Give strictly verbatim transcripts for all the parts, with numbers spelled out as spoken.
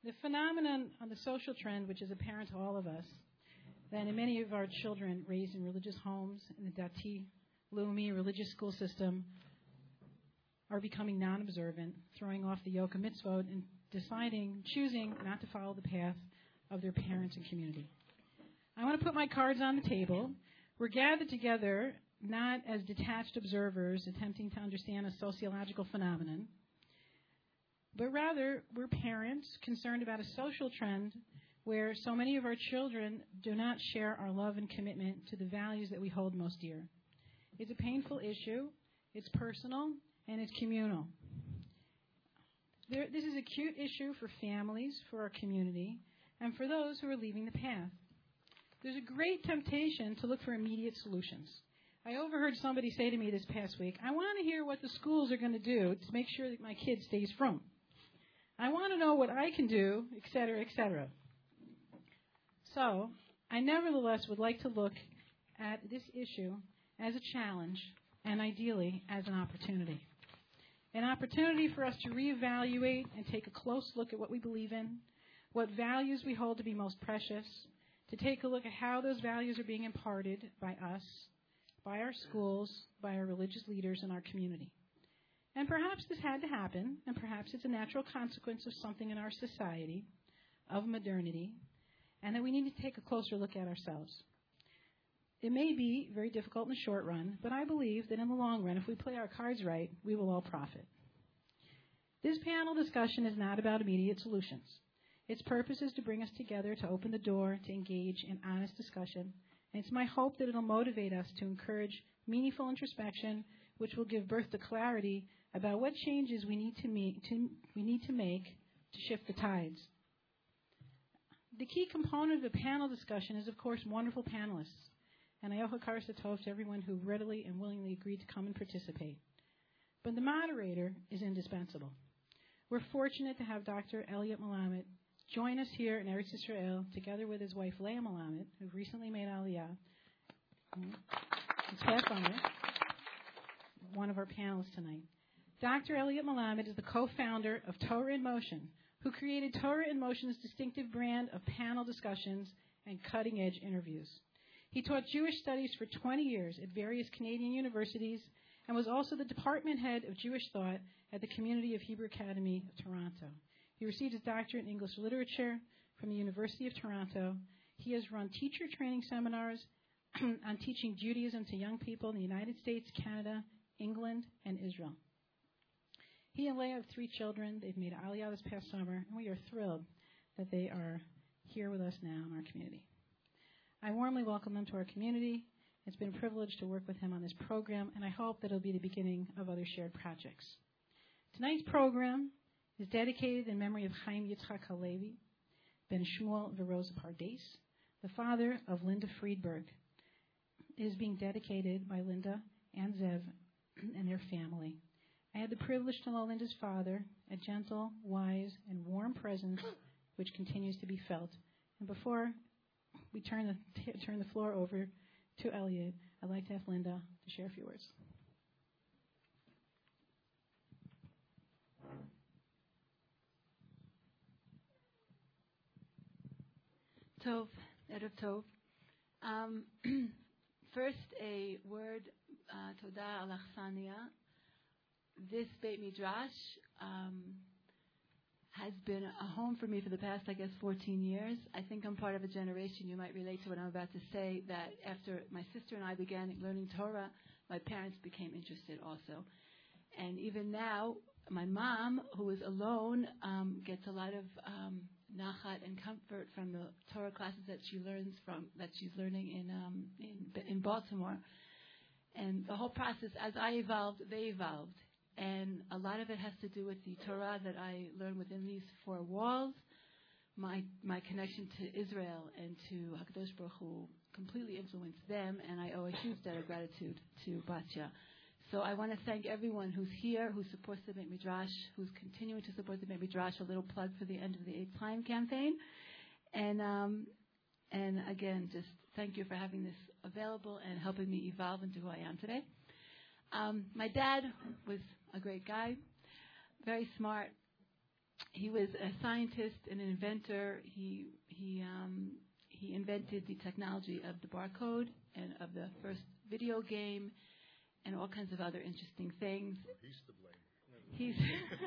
The phenomenon on the social trend, which is apparent to all of us, that in many of our children raised in religious homes in the Dati, Leumi, religious school system, are becoming non-observant, throwing off the yoke of mitzvot, and deciding, choosing not to follow the path of their parents and community. I want to put my cards on the table. We're gathered together not as detached observers attempting to understand a sociological phenomenon, but rather we're parents concerned about a social trend where so many of our children do not share our love and commitment to the values that we hold most dear. It's a painful issue, it's personal, and it's communal. There, this is an acute issue for families, for our community, and for those who are leaving the path. There's a great temptation to look for immediate solutions. I overheard somebody say to me this past week, I want to hear what the schools are going to do to make sure that my kid stays from. I want to know what I can do, et cetera, et cetera. So, I nevertheless would like to look at this issue as a challenge and ideally as an opportunity. An opportunity for us to reevaluate and take a close look at what we believe in, what values we hold to be most precious, to take a look at how those values are being imparted by us, by our schools, by our religious leaders in our community. And perhaps this had to happen, and perhaps it's a natural consequence of something in our society, of modernity, and that we need to take a closer look at ourselves. It may be very difficult in the short run, but I believe that in the long run, if we play our cards right, we will all profit. This panel discussion is not about immediate solutions. Its purpose is to bring us together, to open the door, to engage in honest discussion. And it's my hope that it will motivate us to encourage meaningful introspection, which will give birth to clarity about what changes we need to, meet, to, we need to make to shift the tides. The key component of the panel discussion is, of course, wonderful panelists. And I offer Karsa Tov to everyone who readily and willingly agreed to come and participate. But the moderator is indispensable. We're fortunate to have Doctor Elliot Melamed join us here in Eretz Yisrael, together with his wife Leah Melamed, who recently made Aliyah. It's Pat Bummer, one of our panelists tonight. Doctor Elliot Melamed is the co-founder of Torah in Motion, who created Torah in Motion's distinctive brand of panel discussions and cutting-edge interviews. He taught Jewish studies for twenty years at various Canadian universities and was also the department head of Jewish thought at the Community of Hebrew Academy of Toronto. He received his doctorate in English literature from the University of Toronto. He has run teacher training seminars on teaching Judaism to young people in the United States, Canada, England, and Israel. He and Leah have three children. They've made Aliyah this past summer, and we are thrilled that they are here with us now in our community. I warmly welcome them to our community. It's been a privilege to work with him on this program, and I hope that it'll be the beginning of other shared projects. Tonight's program is dedicated in memory of Chaim Yitzchak Halevi, Ben Shmuel Verosa Pardes, the father of Linda Friedberg. It is being dedicated by Linda and Zev and their family. I had the privilege to know Linda's father, a gentle, wise, and warm presence which continues to be felt. And before we turn the, t- turn the floor over to Elliot, I'd like to ask Linda to share a few words. Tov, Erev Tov. Um, first, a word, uh, Toda al Achsania. This Beit Midrash um, has been a home for me for the past, I guess, fourteen years. I think I'm part of a generation, you might relate to what I'm about to say, that after my sister and I began learning Torah, my parents became interested also. And even now, my mom, who is alone, um, gets a lot of um, nachat and comfort from the Torah classes that she learns from, that she's learning in, um, in, in Baltimore. And the whole process, as I evolved, they evolved. And a lot of it has to do with the Torah that I learned within these four walls, my my connection to Israel and to HaKadosh Baruch Hu completely influenced them, and I owe a huge debt of gratitude to Batya. So I want to thank everyone who's here, who supports the Beit Midrash, who's continuing to support the Beit Midrash, a little plug for the end of the Eighth Time campaign. And, um, and again, just thank you for having this available and helping me evolve into who I am today. Um, my dad was a great guy, very smart, he was a scientist and an inventor. He he um, he invented the technology of the barcode and of the first video game and all kinds of other interesting things. Well, he's to blame. He's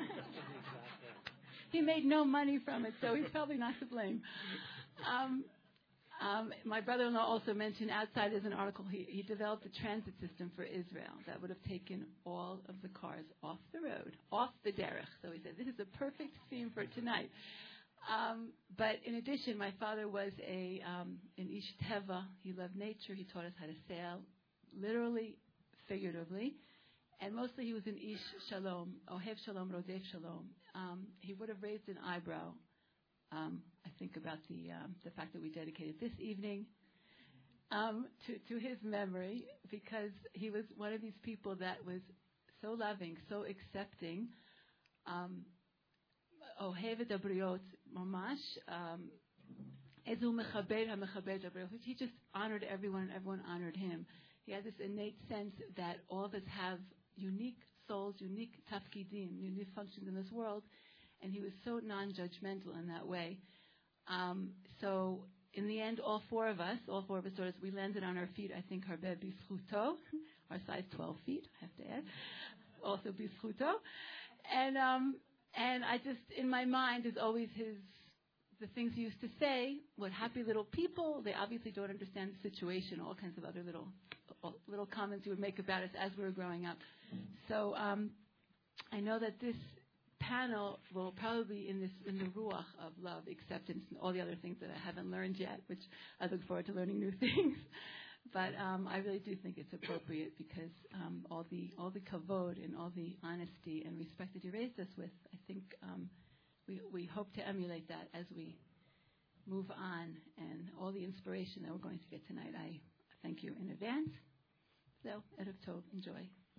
he made no money from it, so he's probably not to blame. Um, um, my brother-in-law also mentioned outside as an article, he, he developed a transit system for Israel that would have taken all of the cars off the road, off the derech. So he said, this is a perfect theme for tonight. Um, but in addition, my father was a um, an ish teva. He loved nature. He taught us how to sail, literally, figuratively. And mostly he was an ish shalom, ohev shalom, rodef shalom. Um, he would have raised an eyebrow, um, I think, about the um, the fact that we dedicated this evening um, to, to his memory, because he was one of these people that was so loving, so accepting. Um, ohev et abriot, mamash. um, ezu mechaber ha-mechaber et abriot. He just honored everyone, and everyone honored him. He had this innate sense that all of us have unique souls, unique tafkidim, unique functions in this world, and he was so non-judgmental in that way. Um, so in the end, all four of us, all four of us daughters, we landed on our feet, I think, harbe b'zchuto, our size twelve feet, I have to add, also b'zchuto. And, um, and I just, in my mind, is always his, the things he used to say, what happy little people, they obviously don't understand the situation, all kinds of other little little comments he would make about us as we were growing up. So um, I know that this panel will probably be in this in the ruach of love, acceptance, and all the other things that I haven't learned yet, which I look forward to learning new things. But um, I really do think it's appropriate because um, all the all the kavod and all the honesty and respect that you raised us with, I think um, we we hope to emulate that as we move on, and all the inspiration that we're going to get tonight. I thank you in advance. So, Erev Tov, enjoy.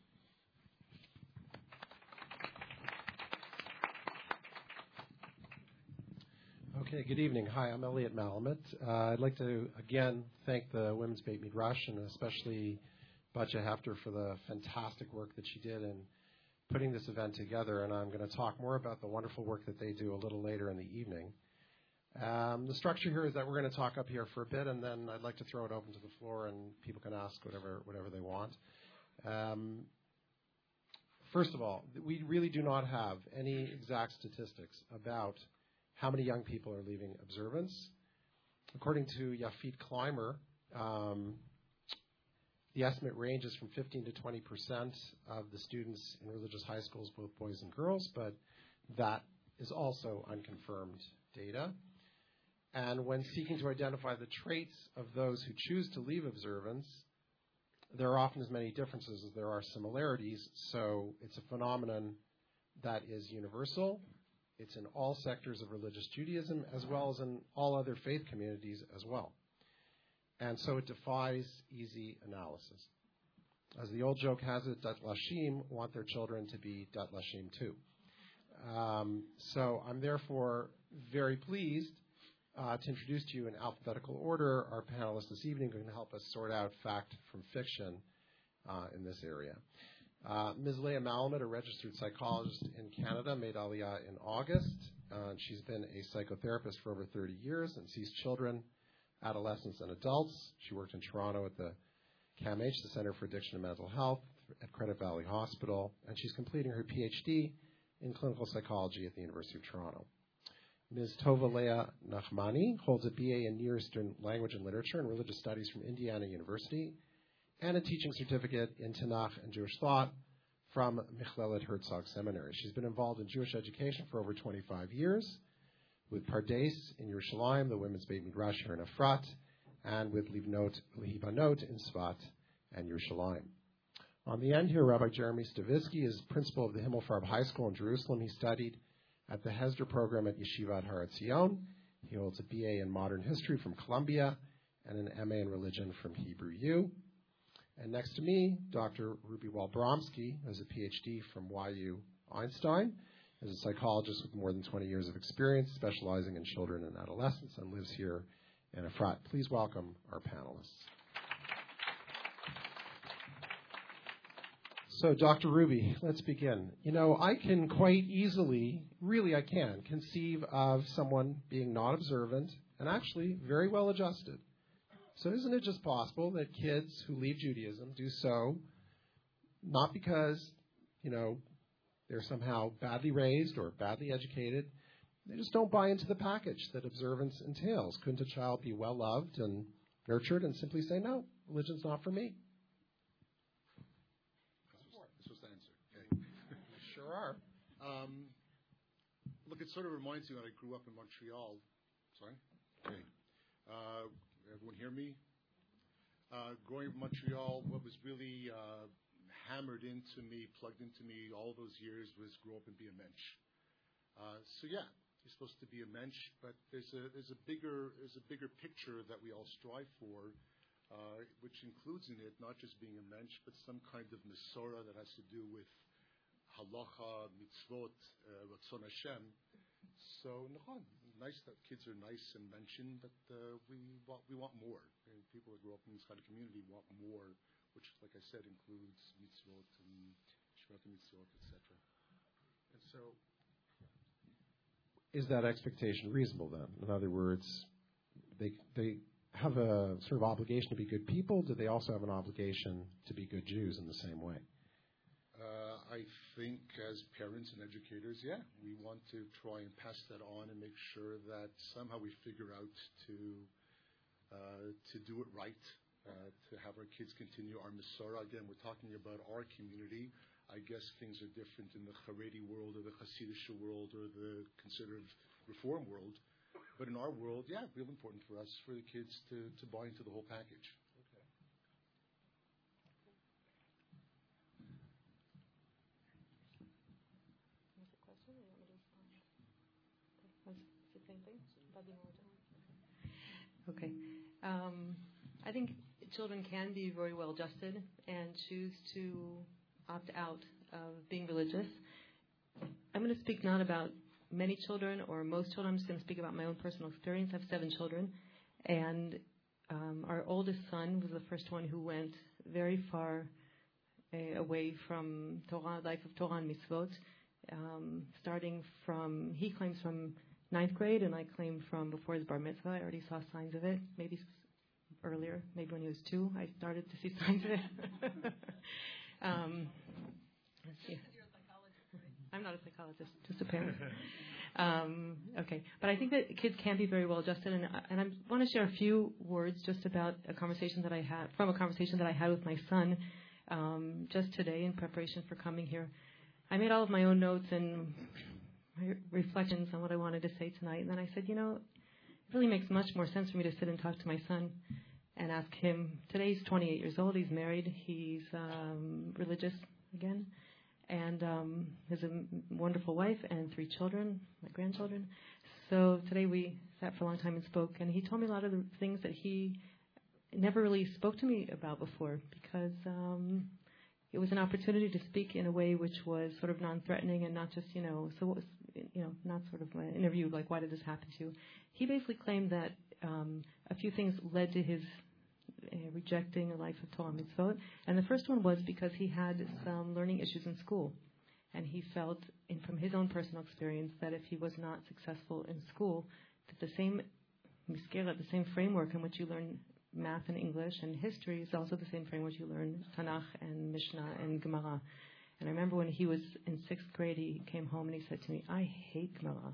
Okay, good evening. Hi, I'm Elliot Malamet. Uh, I'd like to, again, thank the Women's Beit Midrash, and especially Batya Hefter for the fantastic work that she did in putting this event together, and I'm going to talk more about the wonderful work that they do a little later in the evening. Um, the structure here is that we're going to talk up here for a bit, and then I'd like to throw it open to the floor, and people can ask whatever whatever they want. Um, first of all, we really do not have any exact statistics about how many young people are leaving observance. According to Yafit Clymer, um, the estimate ranges from fifteen to twenty percent of the students in religious high schools, both boys and girls, but that is also unconfirmed data. And when seeking to identify the traits of those who choose to leave observance, there are often as many differences as there are similarities. So it's a phenomenon that is universal. It's in all sectors of religious Judaism, as well as in all other faith communities as well. And so it defies easy analysis. As the old joke has it, Dat Lashim want their children to be Dat Lashim too. Um, so I'm therefore very pleased Uh, to introduce to you in alphabetical order our panelists this evening who can help us sort out fact from fiction uh, in this area. Uh, Miz Leah Malamet, a registered psychologist in Canada, made Aliyah in August. Uh, she's been a psychotherapist for over thirty years and sees children, adolescents, and adults. She worked in Toronto at the C A M H, the Center for Addiction and Mental Health, at Credit Valley Hospital, and she's completing her P H D in clinical psychology at the University of Toronto. Miz Tova Leah Nachmani holds a B A in Near Eastern Language and Literature and Religious Studies from Indiana University and a teaching certificate in Tanakh and Jewish thought from Michlelet Herzog Seminary. She's been involved in Jewish education for over twenty-five years with Pardes in Yerushalayim, the Women's Beit Midrash here in Efrat, and with Lihibanot in Svat and Yerushalayim. On the end here, Rabbi Jeremy Stavitsky is principal of the Himmelfarb High School in Jerusalem. He studied at the Hesder program at Yeshivat Har Etzion. He holds a B A in Modern History from Columbia and an M A in Religion from Hebrew U. And next to me, Doctor Ruby Walbromsky has a P H D from Y U Einstein, is a psychologist with more than twenty years of experience, specializing in children and adolescents, and lives here in Efrat. Please welcome our panelists. So, Doctor Ruby, let's begin. You know, I can quite easily, really I can, conceive of someone being not observant and actually very well adjusted. So isn't it just possible that kids who leave Judaism do so not because, you know, they're somehow badly raised or badly educated? They just don't buy into the package that observance entails. Couldn't a child be well loved and nurtured and simply say, no, religion's not for me? This was the answer. Okay. Sure are. Um, look, it sort of reminds me when I grew up in Montreal. Sorry? Okay. Uh, everyone hear me? Uh, growing up in Montreal, what was really uh, hammered into me, plugged into me all those years was grow up and be a mensch. Uh, so yeah, you're supposed to be a mensch, but there's a there's a bigger there's a bigger picture that we all strive for, uh, which includes in it not just being a mensch, but some kind of Mesorah that has to do with halacha, mitzvot, uh, Ratzon Hashem. So, nice that kids are nice and mentioned, but uh, we want we want more. And people that grow up in this kind of community want more, which, like I said, includes mitzvot and shvat mitzvot, et cetera. And so, is that expectation reasonable then? In other words, they they have a sort of obligation to be good people. Do they also have an obligation to be good Jews in the same way? Uh, I think as parents and educators, yeah, we want to try and pass that on and make sure that somehow we figure out to uh, to do it right, uh, to have our kids continue our Mesorah. Again, we're talking about our community. I guess things are different in the Haredi world or the Hasidic world or the conservative Reform world. But in our world, yeah, real important for us, for the kids to, to buy into the whole package. Okay. Um, I think children can be very well adjusted and choose to opt out of being religious. I'm going to speak not about many children or most children. I'm just going to speak about my own personal experience. I have seven children, and um, our oldest son was the first one who went very far uh, away from Torah, life of Torah and mitzvot, um, starting from, he claims from ninth grade, and I claim from before his bar mitzvah. I already saw signs of it, maybe earlier, maybe when he was two, I started to see signs of it. um, let's see. You're a psychologist, right? I'm not a psychologist, just a parent. um, okay, but I think that kids can be very well adjusted, and, and I want to share a few words just about a conversation that I had, from a conversation that I had with my son um, just today in preparation for coming here. I made all of my own notes and reflections on what I wanted to say tonight, and then I said, you know, it really makes much more sense for me to sit and talk to my son and ask him. Today he's twenty-eight years old, he's married, he's um, religious again, and um, has a wonderful wife and three children, my grandchildren. So today we sat for a long time and spoke, and he told me a lot of the things that he never really spoke to me about before, because um, it was an opportunity to speak in a way which was sort of non-threatening and not just, you know, so what was, you know, not sort of an interview like, why did this happen to you? He basically claimed that um, a few things led to his uh, rejecting a life of Torah mitzvot. And the first one was because he had some learning issues in school. And he felt, in, from his own personal experience, that if he was not successful in school, that the same miskera, the same framework in which you learn math and English and history is also the same framework you learn Tanakh and Mishnah and Gemara. And I remember when he was in sixth grade, he came home and he said to me, I hate Gemara.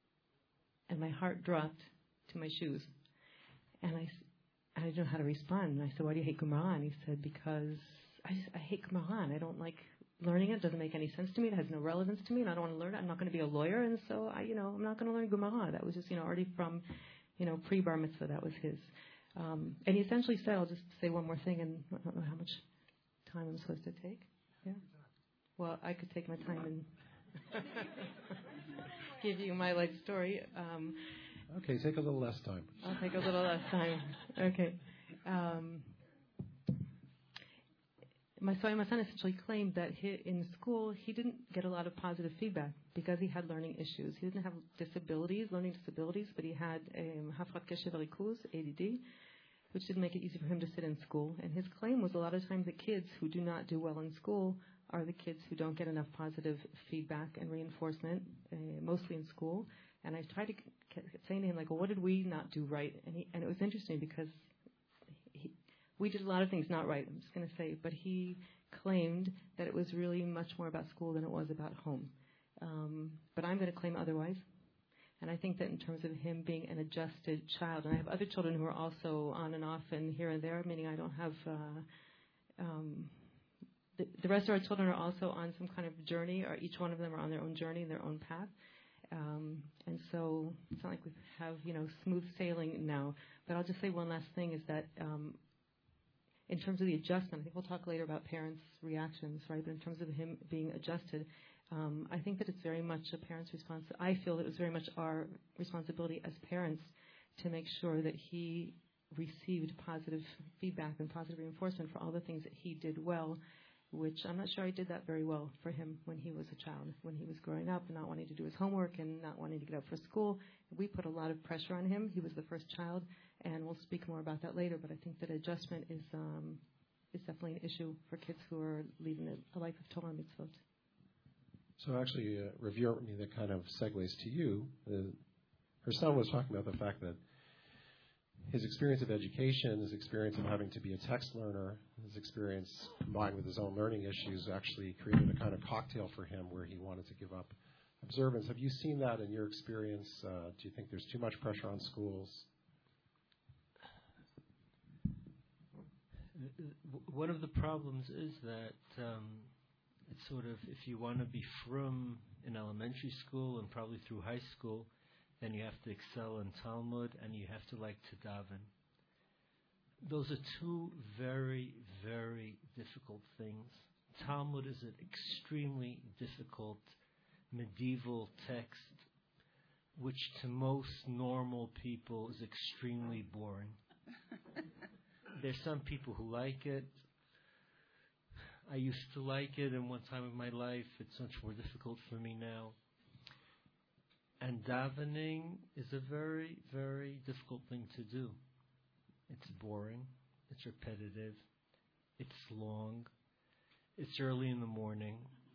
And my heart dropped to my shoes. And I, I didn't know how to respond. And I said, why do you hate Gemara? And he said, because I, I hate Gemara and I don't like learning it. It doesn't make any sense to me. It has no relevance to me and I don't want to learn it. I'm not going to be a lawyer. And so, I, you know, I'm not going to learn Gemara. That was just, you know, already from, you know, pre-bar mitzvah. That was his. Um, and he essentially said, I'll just say one more thing, and I don't know how much time I'm supposed to take. Yeah. Well, I could take my time and give you my life story. Um, okay, take a little less time. I'll take a little less time. Okay. Um, my, so my son essentially claimed that he, in school he didn't get a lot of positive feedback because he had learning issues. He didn't have disabilities, learning disabilities, but he had Hafrat Keshev Rikuz, A D D, which didn't make it easy for him to sit in school. And his claim was a lot of times that kids who do not do well in school are the kids who don't get enough positive feedback and reinforcement, uh, mostly in school. And I tried to c- saying to him, like, well, what did we not do right? And, he, and it was interesting because he, we did a lot of things not right, I'm just going to say, but he claimed that it was really much more about school than it was about home. Um, but I'm going to claim otherwise. And I think that in terms of him being an adjusted child, and I have other children who are also on and off and here and there, meaning I don't have, uh, um, the, the rest of our children are also on some kind of journey, or each one of them are on their own journey, their own path. Um, and so it's not like we have, you know, smooth sailing now. But I'll just say one last thing is that um, in terms of the adjustment, I think we'll talk later about parents' reactions, right? But in terms of him being adjusted, um, I think that it's very much a parent's responsibility. I feel that it was very much our responsibility as parents to make sure that he received positive feedback and positive reinforcement for all the things that he did well, which I'm not sure I did that very well for him when he was a child, when he was growing up and not wanting to do his homework and not wanting to get up for school. We put a lot of pressure on him. He was the first child, and we'll speak more about that later, but I think that adjustment is um, is definitely an issue for kids who are leading a, a life of Torah mitzvot. So actually, uh, Revere, I mean, that kind of segues to you. Uh, her son was talking about the fact that his experience of education, his experience of having to be a text learner, his experience combined with his own learning issues actually created a kind of cocktail for him where he wanted to give up observance. Have you seen that in your experience? Uh, do you think there's too much pressure on schools? One of the problems is that um, it's sort of, if you want to be frum in elementary school and probably through high school, then you have to excel in Talmud, and you have to like to daven. Those are two very, very difficult things. Talmud is an extremely difficult medieval text, which to most normal people is extremely boring. There's some people who like it. I used to like it in one time of my life. It's much more difficult for me now. And davening is a very, very difficult thing to do. It's boring. It's repetitive. It's long. It's early in the morning.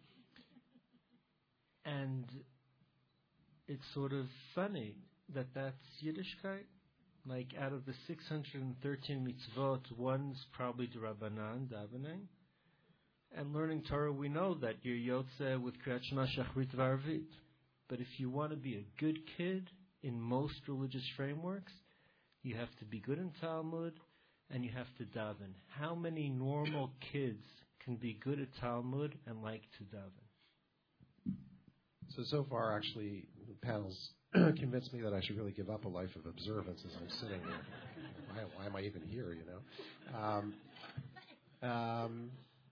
And it's sort of funny that that's Yiddishkeit. Like out of the six hundred thirteen mitzvot, one's probably D'Rabbanan, davening. And learning Torah, we know that you're Yotze with Kriyat Shema, Shachrit, V'Arvit. But if you want to be a good kid in most religious frameworks, you have to be good in Talmud and you have to daven. How many normal kids can be good at Talmud and like to daven? So, so far, actually, the panel's convinced me that I should really give up a life of observance as I'm sitting here. Why, why am I even here, you know? Um, um,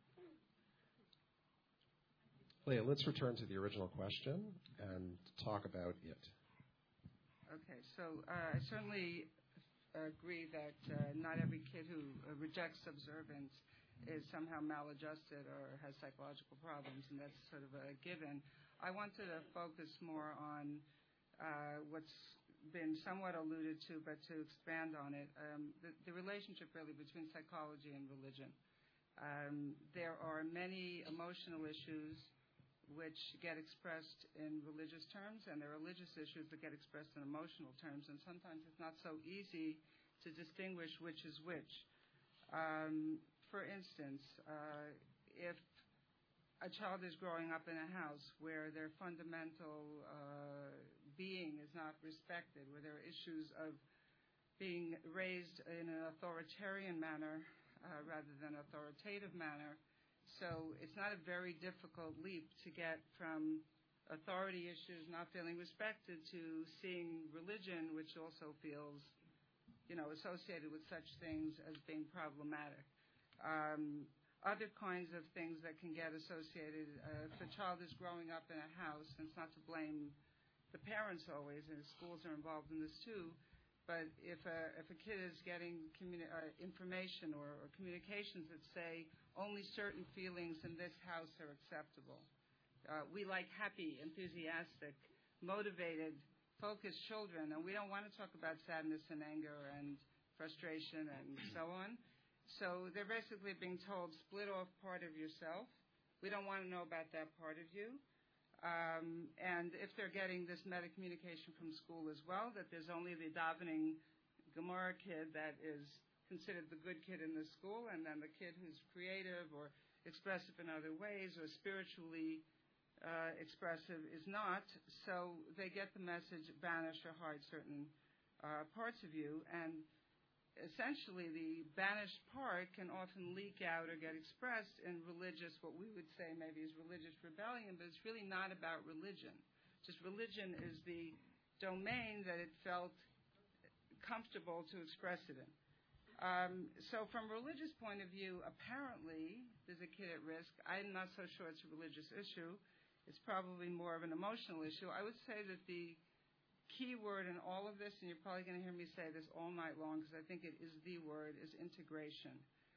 Leah, let's return to the original question and talk about it. Okay, so uh, I certainly agree that uh, not every kid who uh, rejects observance is somehow maladjusted or has psychological problems, and that's sort of a given. I wanted to focus more on uh, what's been somewhat alluded to, but to expand on it, um, the, the relationship really between psychology and religion. Um, there are many emotional issues which get expressed in religious terms, and there are religious issues that get expressed in emotional terms, and sometimes it's not so easy to distinguish which is which. Um, for instance, uh, if a child is growing up in a house where their fundamental uh, being is not respected, where there are issues of being raised in an authoritarian manner uh, rather than authoritative manner, so it's not a very difficult leap to get from authority issues not feeling respected to seeing religion, which also feels, you know, associated with such things as being problematic. Um, other kinds of things that can get associated, uh, if a child is growing up in a house, and it's not to blame the parents always, and schools are involved in this too, but if a, if a kid is getting communi- uh, information or, or communications that say only certain feelings in this house are acceptable. Uh, we like happy, enthusiastic, motivated, focused children, and we don't want to talk about sadness and anger and frustration and so on. So they're basically being told, split off part of yourself We don't want to know about that part of you. Um, and if they're getting this meta-communication from school as well, that there's only the davening Gemara kid that is considered the good kid in the school, and then the kid who's creative or expressive in other ways or spiritually uh, expressive is not. So they get the message, banish or hide certain uh, parts of you. And essentially the banished part can often leak out or get expressed in religious, what we would say maybe is religious rebellion, but it's really not about religion. Just religion is the domain that it felt comfortable to express it in. Um, so from a religious point of view, apparently there's a kid at risk. I'm not so sure it's a religious issue. It's probably more of an emotional issue. I would say that the key word in all of this, and you're probably going to hear me say this all night long because I think it is the word, is integration.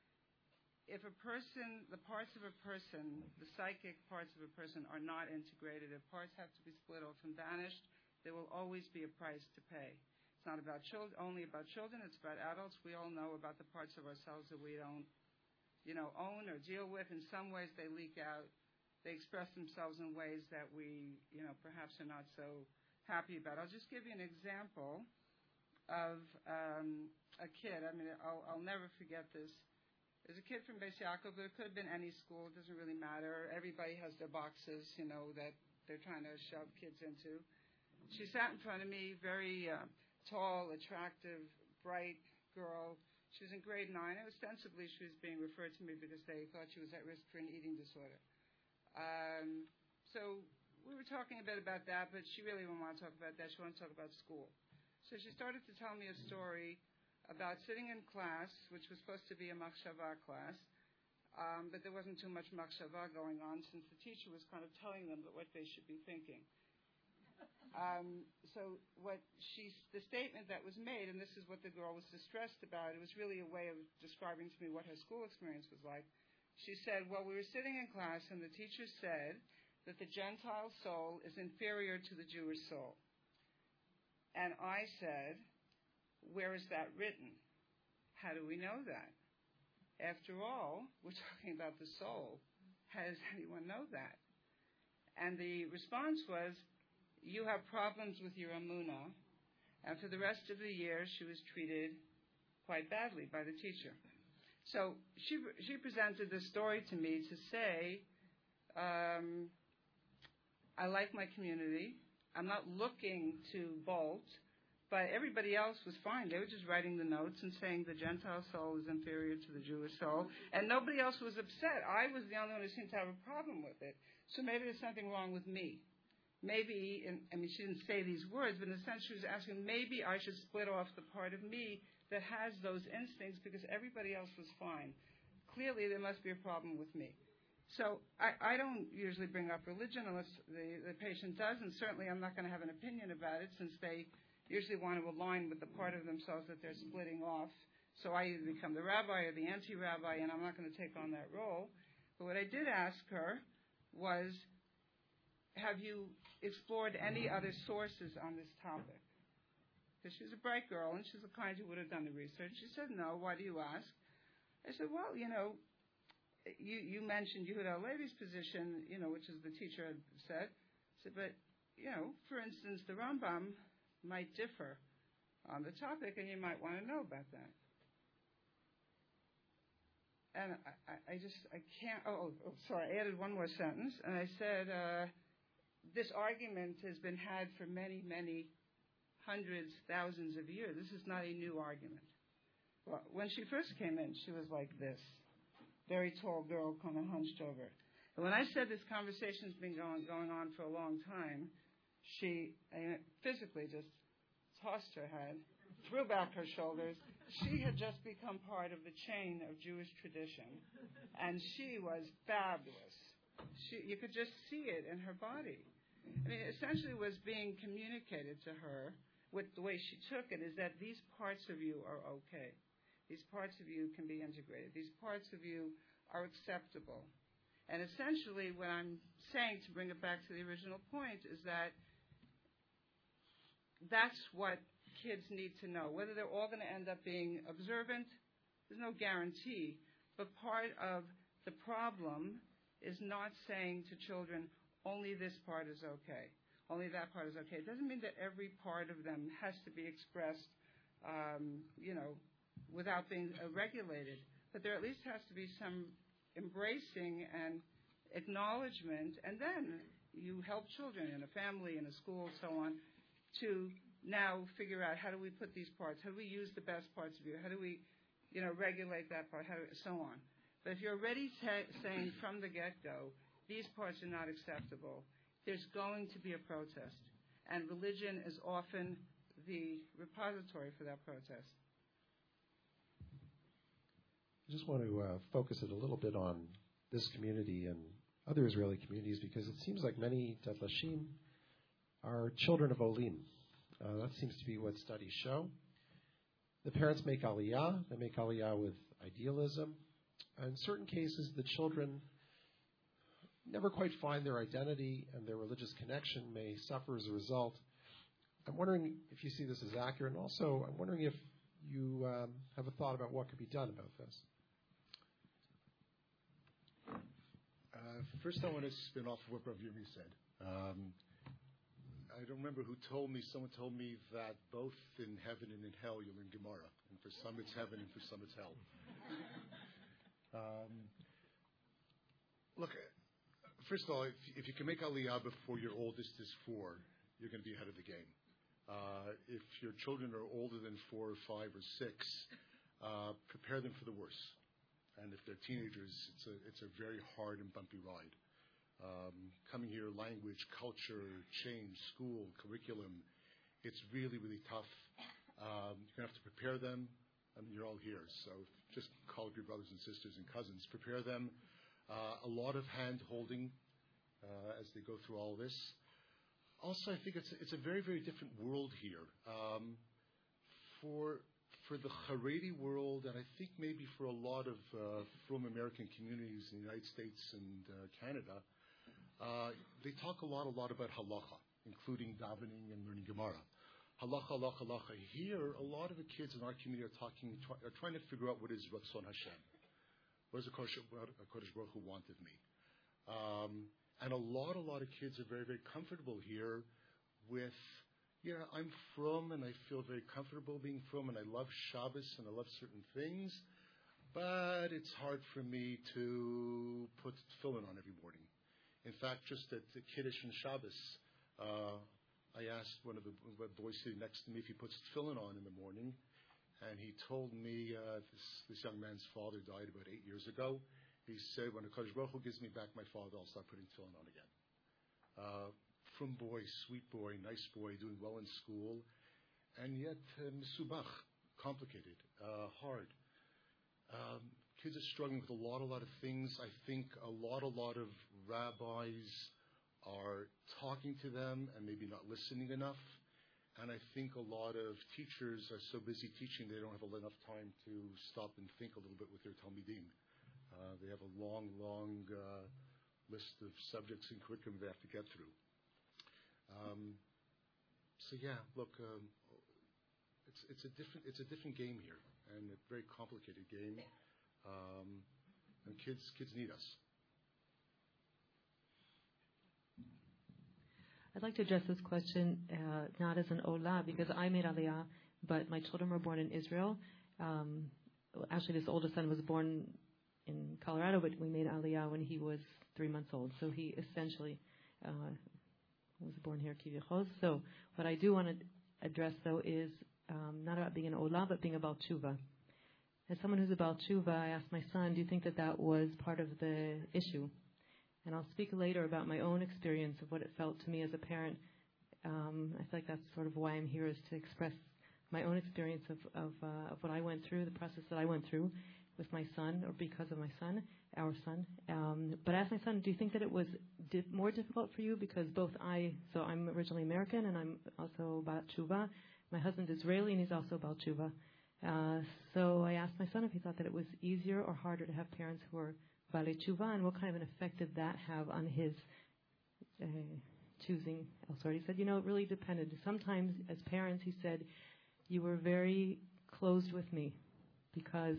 If a person, the parts of a person, the psychic parts of a person are not integrated, if parts have to be split off and banished, there will always be a price to pay. It's not about children, only about children, it's about adults. We all know about the parts of ourselves that we don't, you know, own or deal with. In some ways they leak out. They express themselves in ways that we, you know, perhaps are not so happy about. I'll just give you an example of um, a kid. I mean, I'll, I'll never forget this. There's a kid from Beis Yaakov, but it could have been any school. It doesn't really matter. Everybody has their boxes, you know, that they're trying to shove kids into. She sat in front of me, very uh, tall, attractive, bright girl. She was in grade nine. Ostensibly, she was being referred to me because they thought she was at risk for an eating disorder. Um, so we were talking a bit about that, but she really didn't want to talk about that. She wanted to talk about school. So she started to tell me a story about sitting in class, which was supposed to be a machshava class, um, but there wasn't too much machshava going on since the teacher was kind of telling them what they should be thinking. Um, so what she, the statement that was made, and this is what the girl was distressed about, it was really a way of describing to me what her school experience was like. She said, well, we were sitting in class and the teacher said that the Gentile soul is inferior to the Jewish soul. And I said, where is that written? How do we know that? After all, we're talking about the soul. How does anyone know that? And the response was, you have problems with your emunah. And for the rest of the year, she was treated quite badly by the teacher. So she she presented this story to me to say, um, I like my community. I'm not looking to bolt, but everybody else was fine. They were just writing the notes and saying the Gentile soul is inferior to the Jewish soul, and nobody else was upset. I was the only one who seemed to have a problem with it. So maybe there's something wrong with me. Maybe, and, I mean, she didn't say these words, but in a sense she was asking, maybe I should split off the part of me that has those instincts because everybody else was fine. Clearly there must be a problem with me. So I, I don't usually bring up religion unless the, the patient does, and certainly I'm not going to have an opinion about it since they usually want to align with the part of themselves that they're splitting off. So I either become the rabbi or the anti-rabbi, and I'm not going to take on that role. But what I did ask her was, have you explored any other sources on this topic? Because she's a bright girl, and she's the kind who would have done the research. She said, no. Why do you ask? I said, well, you know, you, you mentioned Yehuda Halevi's position, you know, which is the teacher had said. I said, but, you know, for instance, the Rambam might differ on the topic, and you might want to know about that. And I, I, I just, I can't, oh, oh, sorry, I added one more sentence, and I said, uh, this argument has been had for many, many hundreds, thousands of years. This is not a new argument. Well, when she first came in, she was like this, very tall girl, kind of hunched over. And when I said this conversation's been going, going on for a long time, she uh, physically just tossed her head, threw back her shoulders. She had just become part of the chain of Jewish tradition, and she was fabulous. She, you could just see it in her body. I mean, essentially was being communicated to her with the way she took it is that these parts of you are okay. These parts of you can be integrated. These parts of you are acceptable. And essentially what I'm saying, to bring it back to the original point, is that that's what kids need to know. Whether they're all going to end up being observant, there's no guarantee. But part of the problem is not saying to children, only this part is okay, only that part is okay. It doesn't mean that every part of them has to be expressed, um, you know, without being uh, regulated. But there at least has to be some embracing and acknowledgement, and then you help children in a family, in a school, so on, to now figure out how do we put these parts, how do we use the best parts of you, how do we, you know, regulate that part, how do, so on. But if you're already ta- saying from the get-go, these parts are not acceptable, there's going to be a protest. And religion is often the repository for that protest. I just want to uh, focus it a little bit on this community and other Israeli communities, because it seems like many Datlashim are children of Olim. Uh, that seems to be what studies show. The parents make aliyah. They make aliyah with idealism. In certain cases, the children never quite find their identity, and their religious connection may suffer as a result. I'm wondering if you see this as accurate, and also I'm wondering if you um, have a thought about what could be done about this. Uh, first, I want to spin off what Rav Yirmi said. Um, I don't remember who told me. Someone told me that both in heaven and in hell you'll learn Gemara, and for some it's heaven, and for some it's hell. um, look, first of all, if, if you can make Aliyah before your oldest is four, you're going to be ahead of the game. Uh, if your children are older than four or five or six, uh, prepare them for the worst. And if they're teenagers, it's a it's a very hard and bumpy ride. Um, coming here, language, culture, change, school, curriculum, it's really, really tough. Um, you're going to have to prepare them. I mean, you're all here, so just call up your brothers and sisters and cousins. Prepare them. Uh, a lot of hand-holding uh, as they go through all this. Also, I think it's it's a very, very different world here. Um, for for the Haredi world, and I think maybe for a lot of uh, from American communities in the United States and uh, Canada, uh, they talk a lot, a lot about halacha, including davening and learning Gemara. Halacha, halacha, halacha. Here, a lot of the kids in our community are talking, try, are trying to figure out what is Ratzon Hashem. What does Kodesh Baruch Hu want of me? Um, and a lot, a lot of kids are very, very comfortable here with, yeah, I'm from and I feel very comfortable being from and I love Shabbos and I love certain things, but it's hard for me to put tefillin on every morning. In fact, just at the Kiddush and Shabbos, uh, I asked one of the boys sitting next to me if he puts tefillin on in the morning, and he told me uh, this, this young man's father died about eight years ago. He said, when the Kodesh Baruch Hu gives me back my father, I'll start putting tefillin on again. Uh, From boy, sweet boy, nice boy, doing well in school, and yet uh, misubach, complicated, uh, hard. Um, kids are struggling with a lot, a lot of things. I think a lot, a lot of rabbis are talking to them and maybe not listening enough. And I think a lot of teachers are so busy teaching they don't have enough time to stop and think a little bit with their talmidim. Uh, they have a long, long uh, list of subjects and curriculum they have to get through. Um, so yeah, look, um, it's it's a different it's a different game here, and a very complicated game. Um, and kids kids need us. I'd like to address this question uh, not as an olah, because I made aliyah, but my children were born in Israel. Um, actually, this oldest son was born in Colorado, but we made aliyah when he was three months old. So he essentially uh, was born here, Kivichos. So what I do want to address, though, is um, not about being an olah, but being about tshuva. As someone who's about tshuva, I asked my son, do you think that that was part of the issue? And I'll speak later about my own experience of what it felt to me as a parent. Um, I feel like that's sort of why I'm here, is to express my own experience of, of, uh, of what I went through, the process that I went through with my son, or because of my son, our son. Um, but as my son, do you think that it was di- more difficult for you? Because both I, so I'm originally American, and I'm also about tshuva. My husband's Israeli, and he's also about tshuva. Uh, so I asked my son if he thought that it was easier or harder to have parents who are Balei Tshuva, and what kind of an effect did that have on his uh, choosing elsewhere. He said, you know, it really depended. Sometimes, as parents, he said, you were very closed with me because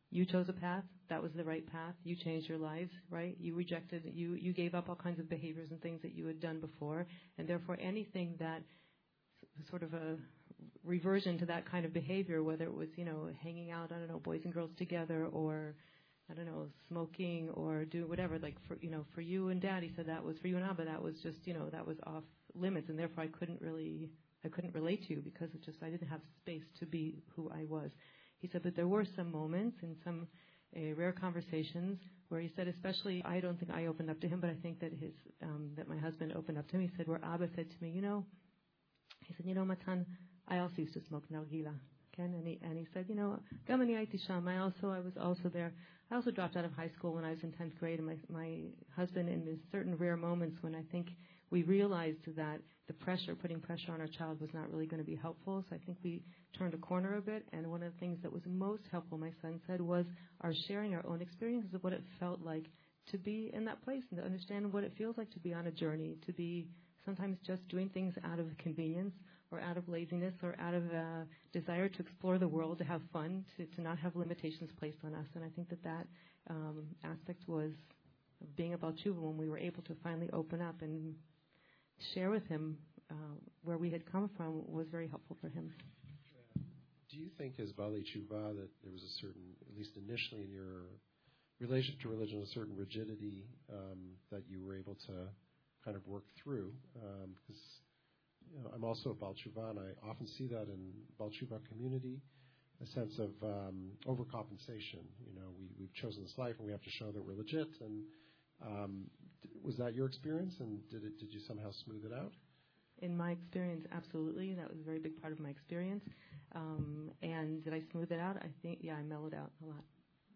You chose a path. That was the right path. You changed your lives, right? You rejected, you, you gave up all kinds of behaviors and things that you had done before, and therefore anything that sort of a reversion to that kind of behavior, whether it was, you know, hanging out, I don't know, boys and girls together, or, I don't know, smoking, or do whatever, like, for, you know, for you and Daddy said that was, for you and Abba, that was just, you know, that was off limits, and therefore I couldn't really, I couldn't relate to you because it just, I didn't have space to be who I was. He said, but there were some moments and some uh, rare conversations where he said, especially, I don't think I opened up to him, but I think that his, um, that my husband opened up to me. He said, where Abba said to me, you know, he said, you know, Matan, I also used to smoke nargila. Ken, and he, and he said, you know, Gamani Aiti Sham, I also, I was also there. I also dropped out of high school when I was in tenth grade, and my, my husband, in these certain rare moments when I think we realized that the pressure, putting pressure on our child was not really going to be helpful. So I think we turned a corner a bit. And one of the things that was most helpful, my son said, was our sharing our own experiences of what it felt like to be in that place and to understand what it feels like to be on a journey, to be sometimes just doing things out of convenience or out of laziness or out of a desire to explore the world, to have fun, to, to not have limitations placed on us. And I think that that um, aspect was being about Tshuva when we were able to finally open up and share with him uh, where we had come from was very helpful for him. Do you think, as Bali Tshuva, that there was a certain, at least initially in your relationship to religion, a certain rigidity um, that you were able to kind of work through? Um, because you know, I'm also a Baal Tshuva, and I often see that in Baal Tshuva community, a sense of um, overcompensation. You know, we, we've chosen this life, and we have to show that we're legit. And um, was that your experience, and did it? Did you somehow smooth it out? In my experience, absolutely. That was a very big part of my experience. Um, and did I smooth it out? I think, yeah, I mellowed out a lot.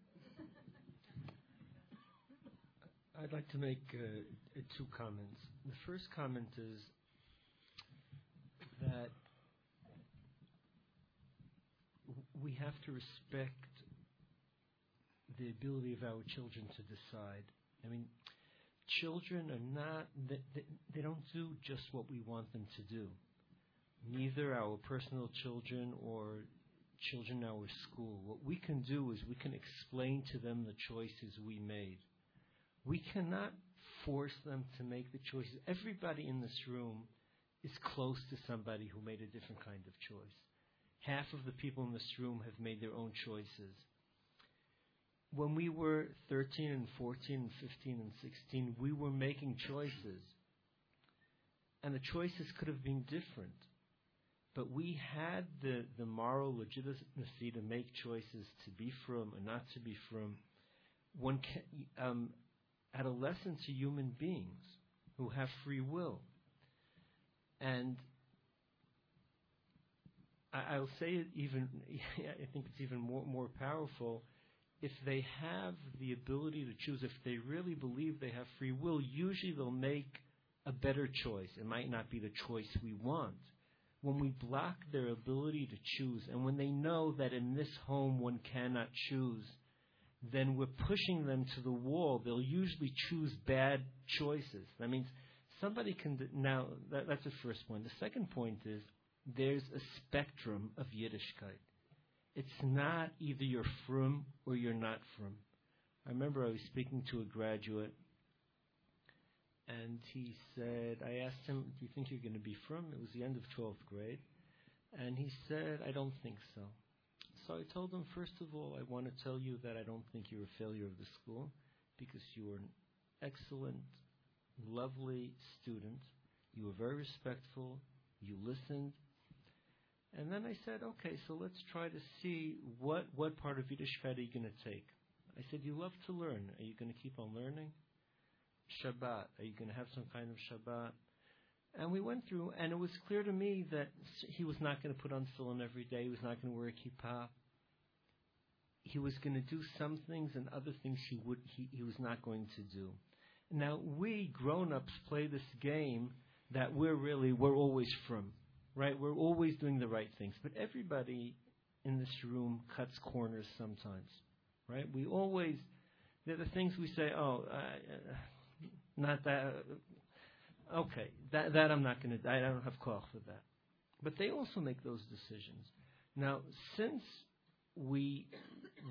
I'd like to make uh, two comments. The first comment is that we have to respect the ability of our children to decide. I mean, children are not, they, they, they don't do just what we want them to do. Neither our personal children or children in our school. What we can do is we can explain to them the choices we made. We cannot force them to make the choices. Everybody in this room is close to somebody who made a different kind of choice. Half of the people in this room have made their own choices. When we were thirteen and fourteen and fifteen and sixteen, we were making choices. And the choices could have been different. But we had the, the moral legitimacy to make choices to be frum or not to be frum. One can, um, adolescents are human beings who have free will. And I, I'll say it even, I think it's even more, more powerful. If they have the ability to choose, if they really believe they have free will, usually they'll make a better choice. It might not be the choice we want. When we block their ability to choose, and when they know that in this home one cannot choose, then we're pushing them to the wall. They'll usually choose bad choices. That means somebody can... Now, that, that's the first point. The second point is there's a spectrum of Yiddishkeit. It's not either you're frum or you're not frum. I remember I was speaking to a graduate, and he said, I asked him, do you think you're going to be frum? It was the end of twelfth grade. And he said, I don't think so. So I told him, first of all, I want to tell you that I don't think you're a failure of the school because you were an excellent, lovely student. You were very respectful. You listened. And then I said, okay, so let's try to see what, what part of Yiddishkeit are you going to take? I said, you love to learn. Are you going to keep on learning? Shabbat. Are you going to have some kind of Shabbat? And we went through, and it was clear to me that he was not going to put on tefillin every day. He was not going to wear a kippah. He was going to do some things, and other things he would he, he was not going to do. Now, we grown-ups play this game that we're really, we're always frum, right? We're always doing the right things. But everybody in this room cuts corners sometimes, right? We always, there are the things we say, oh, uh, not that... Okay, that that I'm not going to, I don't have koach for that. But they also make those decisions. Now, since we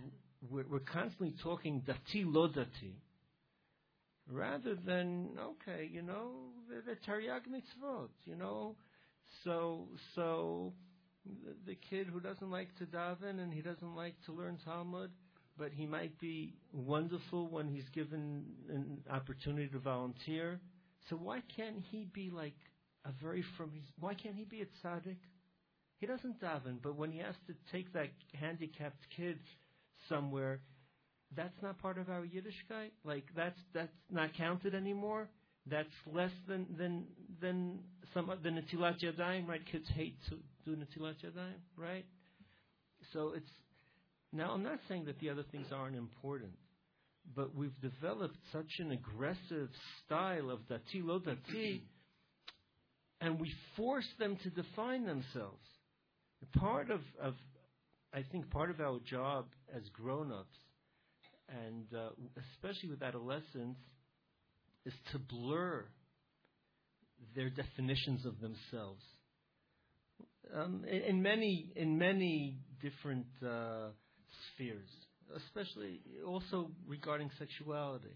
we're, we're constantly talking dati lo dati, rather than, okay, you know, the, the Taryag mitzvot, you know, so so the, the kid who doesn't like to daven and he doesn't like to learn Talmud, but he might be wonderful when he's given an opportunity to volunteer. So why can't he be like a very from? Why can't he be a tzaddik? He doesn't daven, but when he has to take that handicapped kid somewhere, that's not part of our Yiddishkeit. Like that's that's not counted anymore. That's less than than than some of the Netilat Yadayim, right? Kids hate to do Netilat Yadayim, right? So it's now. I'm not saying that the other things aren't important, but we've developed such an aggressive style of dati lo dati, and we force them to define themselves. Part of, of, I think, part of our job as grown-ups, and uh, especially with adolescents, is to blur their definitions of themselves. Um, in, in many, in many different uh, spheres, especially also regarding sexuality.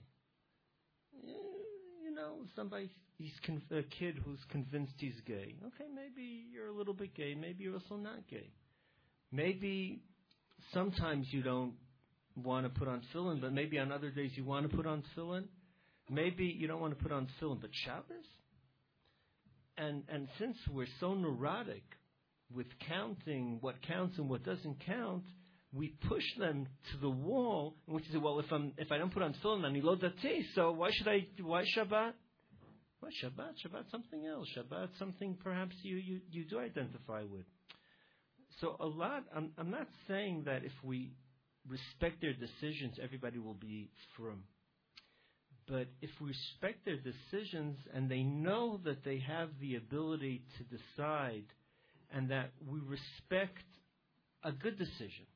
You know, somebody, he's con- a kid who's convinced he's gay. Okay, maybe you're a little bit gay. Maybe you're also not gay. Maybe sometimes you don't want to put on tefillin, but maybe on other days you want to put on tefillin. Maybe you don't want to put on tefillin, but Shabbos? And and since we're so neurotic with counting what counts and what doesn't count, we push them to the wall, and we say, well, if I'm if I don't put on tefillin, I'm lo dati, so why should I? Why Shabbat? Why Shabbat? Shabbat something else. Shabbat something perhaps you, you, you do identify with. So a lot. I'm I'm not saying that if we respect their decisions, everybody will be frum. But if we respect their decisions and they know that they have the ability to decide, and that we respect a good decision,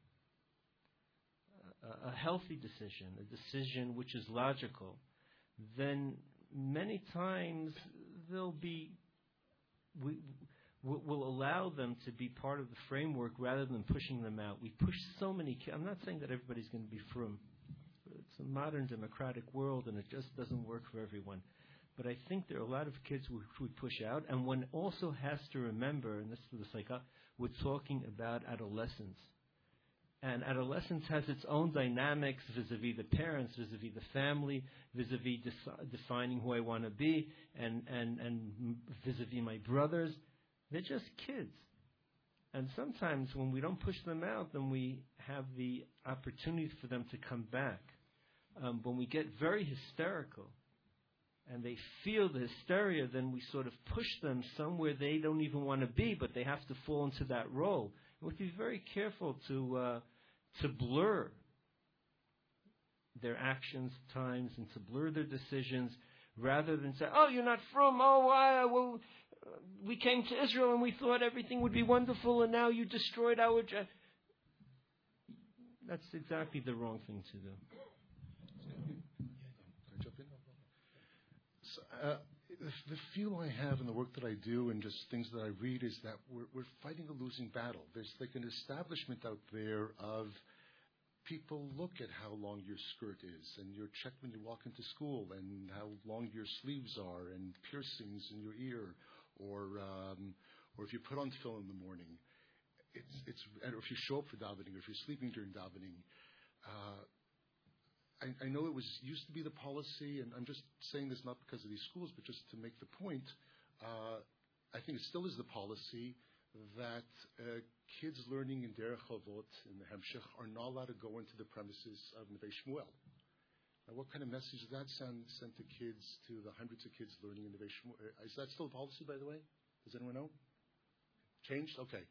a healthy decision, a decision which is logical, then many times they'll be, we, we'll allow them to be part of the framework rather than pushing them out. We push so many kids. I'm not saying that everybody's going to be frum. It's a modern democratic world and it just doesn't work for everyone. But I think there are a lot of kids who we push out, and one also has to remember, and this is the psych, we're talking about adolescence. And adolescence has its own dynamics vis-a-vis the parents, vis-a-vis the family, vis-a-vis de- defining who I want to be, and, and, and vis-a-vis my brothers. They're just kids. And sometimes when we don't push them out, then we have the opportunity for them to come back. Um, when we get very hysterical and they feel the hysteria, then we sort of push them somewhere they don't even want to be, but they have to fall into that role. We have to be very careful to uh, to blur their actions at times and to blur their decisions, rather than say, "Oh, you're not from. Oh, why? Well, uh, we came to Israel and we thought everything would be wonderful, and now you destroyed our." J-. That's exactly the wrong thing to do. Can I jump in? So, uh, the feel I have in the work that I do and just things that I read is that we're, we're fighting a losing battle. There's like an establishment out there of people look at how long your skirt is, and you're checked when you walk into school, and how long your sleeves are, and piercings in your ear, or um, or if you put on tefillin in the morning, it's it's or if you show up for davening, or if you're sleeping during davening. Uh, I, I know it was used to be the policy, and I'm just saying this not because of these schools, but just to make the point. Uh, I think it still is the policy that uh, kids learning in Derech Havot, in the Hemshech, are not allowed to go into the premises of Neve Shmuel. Now, what kind of message does that send, send to kids, to the hundreds of kids learning in Neve Shmuel? Is that still the policy, by the way? Does anyone know? Changed? Okay.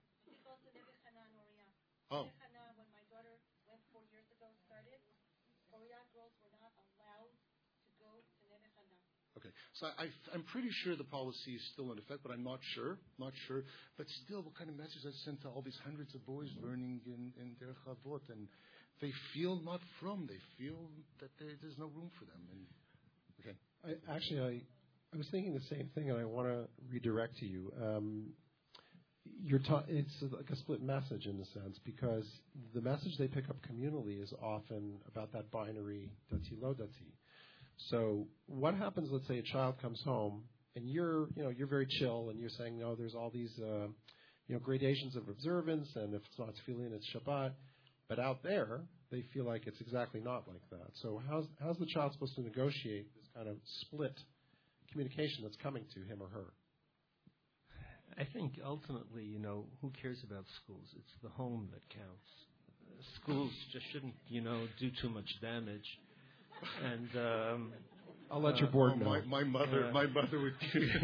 Oh. When my daughter went four years ago, started, Oriya girls were not allowed to go to Neve Chana. Okay, so I, I'm pretty sure the policy is still in effect, but I'm not sure, not sure. But still, what kind of message I sent to all these hundreds of boys learning in, in Derech Havot, and they feel not from, they feel that they, there's no room for them. And okay, I, actually, I I was thinking the same thing, and I want to redirect to you. Um, you're ta- it's like a split message in a sense, because the message they pick up communally is often about that binary dati lo dati. So what happens? Let's say a child comes home and you're you know you're very chill and you're saying, no, there's all these uh, you know gradations of observance, and if it's not tefillin, it's Shabbat. But out there, they feel like it's exactly not like that. So how's how's the child supposed to negotiate this kind of split communication that's coming to him or her? I think ultimately, you know, who cares about schools? It's the home that counts. Uh, schools just shouldn't, you know, do too much damage. And um, I'll let uh, your board Oh, know. my, my mother, Uh, my mother would.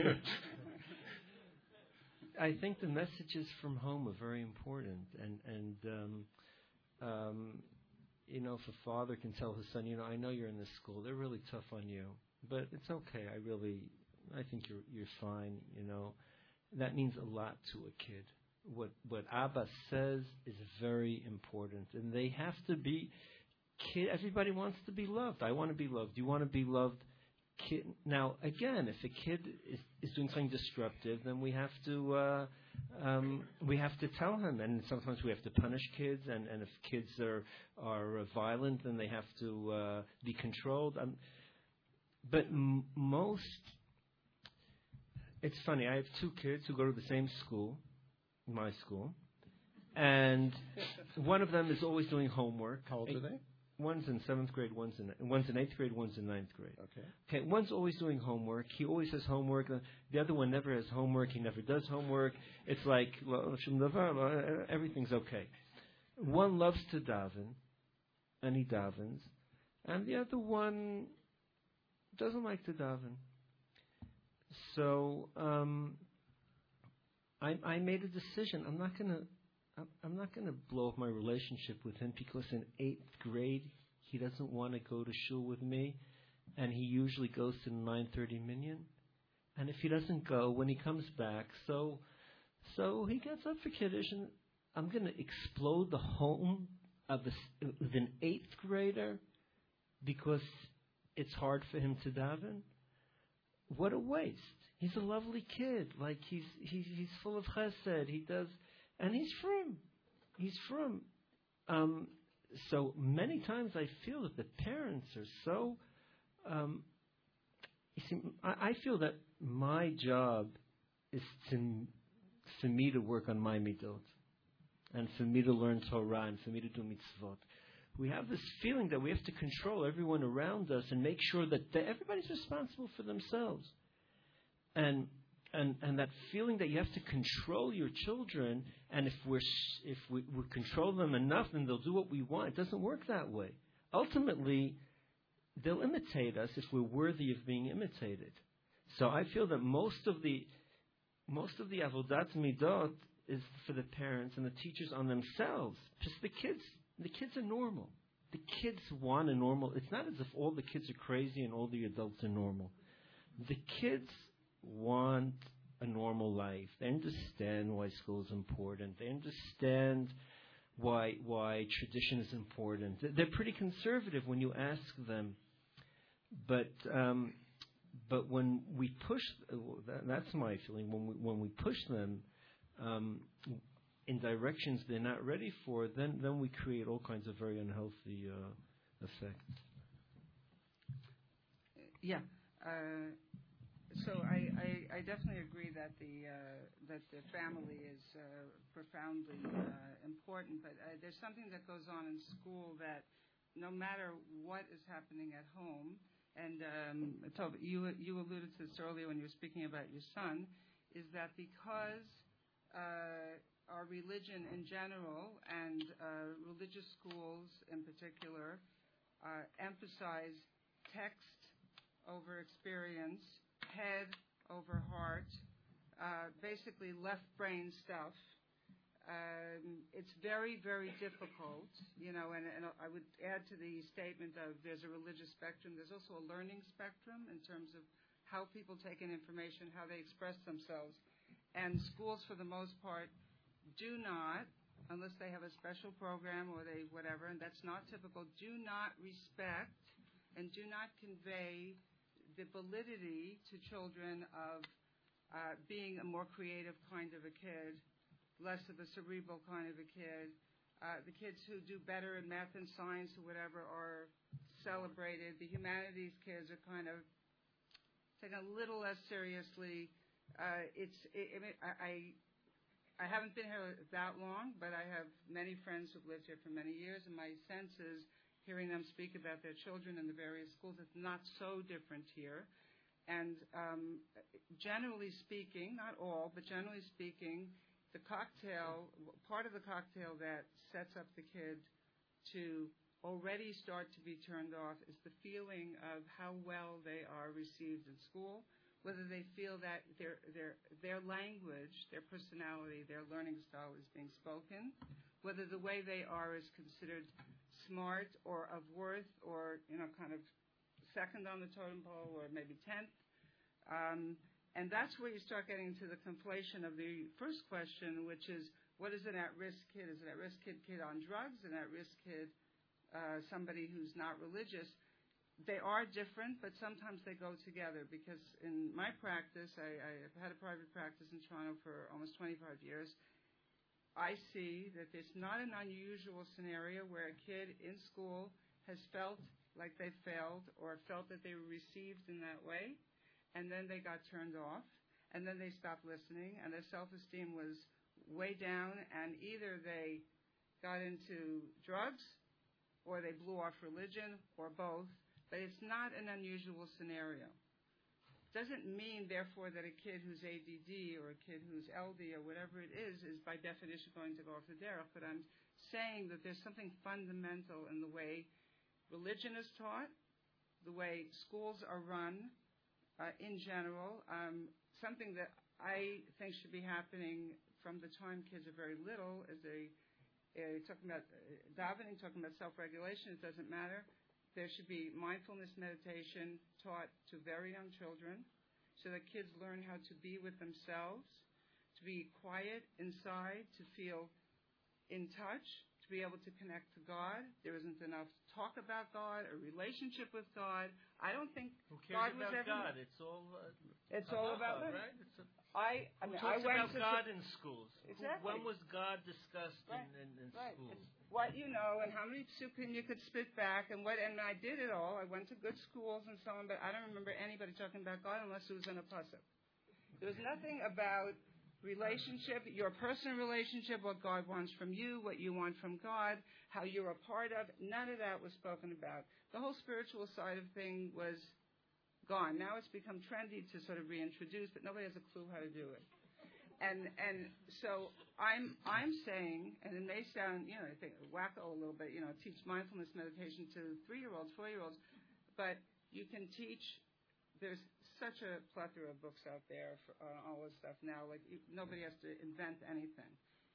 I think the messages from home are very important, and and um, um, you know, if a father can tell his son, you know, I know you're in this school, they're really tough on you, but it's okay. I really, I think you're you're fine. You know, that means a lot to a kid. What what Abba says is very important, and they have to be. Kid, everybody wants to be loved. I want to be loved. You want to be loved. Kid, now, again, if a kid is, is doing something disruptive, then we have to uh, um, we have to tell him. And sometimes we have to punish kids. And, and if kids are are uh, violent, then they have to uh, be controlled. Um, but m- most, it's funny. I have two kids who go to the same school, my school, and one of them is always doing homework. How old are they? One's in seventh grade, one's in one's in eighth grade, one's in ninth grade. Okay. Okay, one's always doing homework. He always has homework. The other one never has homework. He never does homework. It's like everything's okay. One loves to daven, and he davens, and the other one doesn't like to daven. So um, I, I made a decision. I'm not gonna. I'm not going to blow up my relationship with him because in eighth grade he doesn't want to go to shul with me, and he usually goes to the nine thirty minyan. And if he doesn't go when he comes back, so so he gets up for Kiddush, and I'm going to explode the home of, a, of an eighth grader because it's hard for him to daven. What a waste! He's a lovely kid. Like he's he's he's full of chesed. He does. And he's from, he's from. Um, so many times I feel that the parents are so. Um, you see, I, I feel that my job is to, for me to work on my midot, and for me to learn Torah, and for me to do mitzvot. We have this feeling that we have to control everyone around us and make sure that they, everybody's responsible for themselves, and. And, and that feeling that you have to control your children, and if we're if we, we control them enough, then they'll do what we want. It doesn't work that way. Ultimately, they'll imitate us if we're worthy of being imitated. So I feel that most of the most of the avodat midot is for the parents and the teachers on themselves. Just the kids, the kids are normal. The kids want a normal. It's not as if all the kids are crazy and all the adults are normal. The kids want a normal life. They understand why school is important. They understand why why tradition is important. They're pretty conservative when you ask them. But um, but when we push, that, that's my feeling. When we when we push them um, in directions they're not ready for, then then we create all kinds of very unhealthy uh, effects. Yeah. Uh, So I, I, I definitely agree that the uh, that the family is uh, profoundly uh, important, but uh, there's something that goes on in school that no matter what is happening at home, and um, Tov, you you alluded to this earlier when you were speaking about your son, is that because uh, our religion in general and uh, religious schools in particular uh, emphasize text over experience, head over heart, uh, basically left brain stuff. Um, it's very, very difficult, you know, and, and I would add to the statement of there's a religious spectrum. There's also a learning spectrum in terms of how people take in information, how they express themselves. And schools, for the most part, do not, unless they have a special program or they whatever, and that's not typical, do not respect and do not convey the validity to children of uh, being a more creative kind of a kid less of a cerebral kind of a kid. Uh, the kids who do better in math and science or whatever are celebrated. The humanities kids are kind of taken a little less seriously. Uh, it's it, I, I I haven't been here that long, but I have many friends who've lived here for many years, and my sense is, hearing them speak about their children in the various schools, it's not so different here. And um, generally speaking, not all, but generally speaking, the cocktail, part of the cocktail that sets up the kid to already start to be turned off is the feeling of how well they are received in school, whether they feel that their their their language, their personality, their learning style is being spoken, whether the way they are is considered smart or of worth or, you know, kind of second on the totem pole or maybe tenth. Um, and that's where you start getting to the conflation of the first question, which is, what is an at-risk kid? Is an at-risk kid kid on drugs? An at-risk kid uh, somebody who's not religious? They are different, but sometimes they go together, because in my practice, I, I've had a private practice in Toronto for almost twenty-five years. I see that it's not an unusual scenario where a kid in school has felt like they failed or felt that they were received in that way, and then they got turned off, and then they stopped listening, and their self-esteem was way down, and either they got into drugs or they blew off religion or both, but it's not an unusual scenario. Doesn't mean, therefore, that a kid who's A D D or a kid who's L D or whatever it is is by definition going to go off the derech, but I'm saying that there's something fundamental in the way religion is taught, the way schools are run uh, in general, um, something that I think should be happening from the time kids are very little, is a uh, talking about uh, davening, talking about self-regulation, it doesn't matter. There should be mindfulness meditation taught to very young children so that kids learn how to be with themselves, to be quiet inside, to feel in touch, to be able to connect to God. There isn't enough talk about God, a relationship with God. I don't think Who cares God about was ever... God? It's all uh, It's all about God, God. right? It's a, I, I who mean, I talks went about to God in schools? Exactly. Who, when was God discussed Right. in, in, in Right. schools? It's what you know and how many psukim you could spit back and what, and I did it all. I went to good schools and so on, but I don't remember anybody talking about God unless it was in a pasuk. There was nothing about relationship, your personal relationship, what God wants from you, what you want from God, how you're a part of. None of that was spoken about. The whole spiritual side of thing was gone. Now it's become trendy to sort of reintroduce, but nobody has a clue how to do it. And and so I'm I'm saying, and it may sound, you know, I think wacko a little bit, you know, teach mindfulness meditation to three-year-olds, four-year-olds, but you can teach. There's such a plethora of books out there for uh, all this stuff now. Like you, nobody has to invent anything.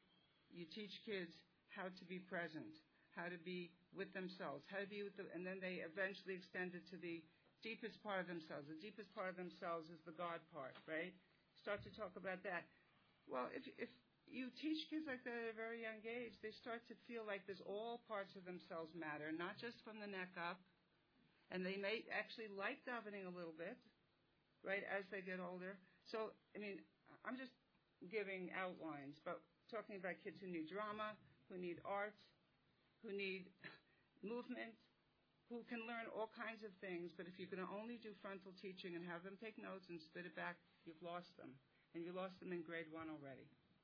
You teach kids how to be present, how to be with themselves, how to be with the, and then they eventually extend it to the deepest part of themselves. The deepest part of themselves is the God part, right? Start to talk about that. Well, if if you teach kids like that at a very young age, they start to feel like there's all parts of themselves matter, not just from the neck up. And they may actually like davening a little bit, right, as they get older. So, I mean, I'm just giving outlines, but talking about kids who need drama, who need art, who need movement, who can learn all kinds of things, but if you can only do frontal teaching and have them take notes and spit it back, you've lost them. And you lost them in grade one already.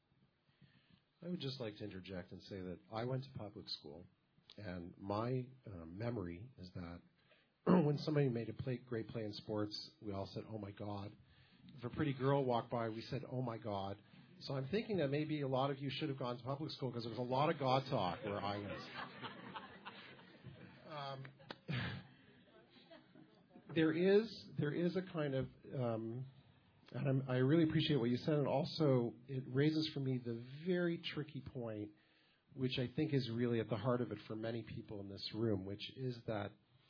I would just like to interject and say that I went to public school, and my uh, memory is that when somebody made a play, great play in sports, we all said, oh, my God. If a pretty girl walked by, we said, oh, my God. So I'm thinking that maybe a lot of you should have gone to public school because there was a lot of God talk where I was. Um, there is there is a kind of... Um, And I'm, I really appreciate what you said, and also it raises for me the very tricky point, which I think is really at the heart of it for many people in this room, which is that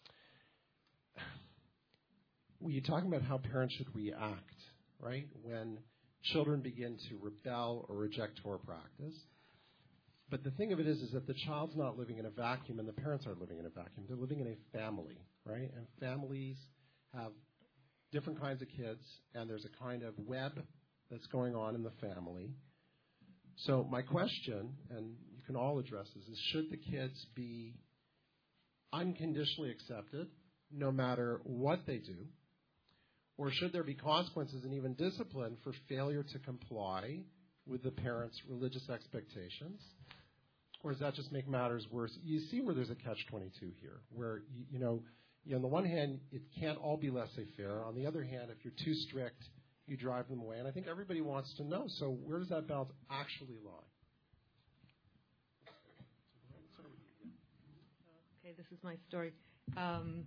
when you're talking about how parents should react, right, when children begin to rebel or reject Torah practice. But the thing of it is, is that the child's not living in a vacuum, and the parents aren't living in a vacuum. They're living in a family, right? And families have different kinds of kids, and there's a kind of web that's going on in the family. So my question, and you can all address this, is should the kids be unconditionally accepted no matter what they do? Or should there be consequences and even discipline for failure to comply with the parents' religious expectations? Or does that just make matters worse? You see where there's a catch twenty-two here, where, you, you know, on the one hand, it can't all be laissez-faire. On the other hand, if you're too strict, you drive them away. And I think everybody wants to know. So where does that balance actually lie? Okay, this is my story. Um,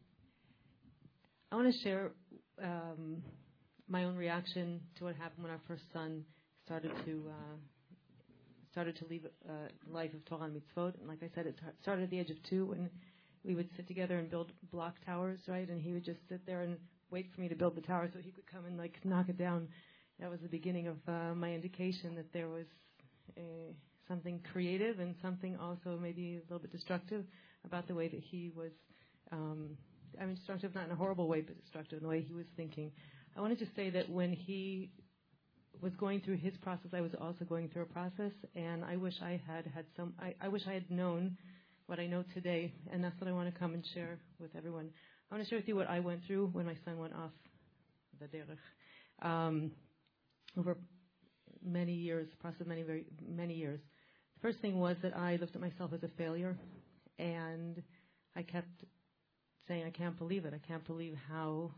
I want to share um, my own reaction to what happened when our first son started to uh, started to leave a uh, life of Torah and mitzvot. And like I said, it started at the age of two, and we would sit together and build block towers, right? And he would just sit there and wait for me to build the tower so he could come and like knock it down. That was the beginning of uh, my indication that there was a, something creative and something also maybe a little bit destructive about the way that he was. Um, I mean, destructive not in a horrible way, but destructive in the way he was thinking. I wanted to say that when he was going through his process, I was also going through a process, and I wish I had had some. I, I wish I had known what I know today, and that's what I want to come and share with everyone. I want to share with you what I went through when my son went off the derech um, over many years, process of many, very many years. The first thing was that I looked at myself as a failure, and I kept saying, I can't believe it. I can't believe how,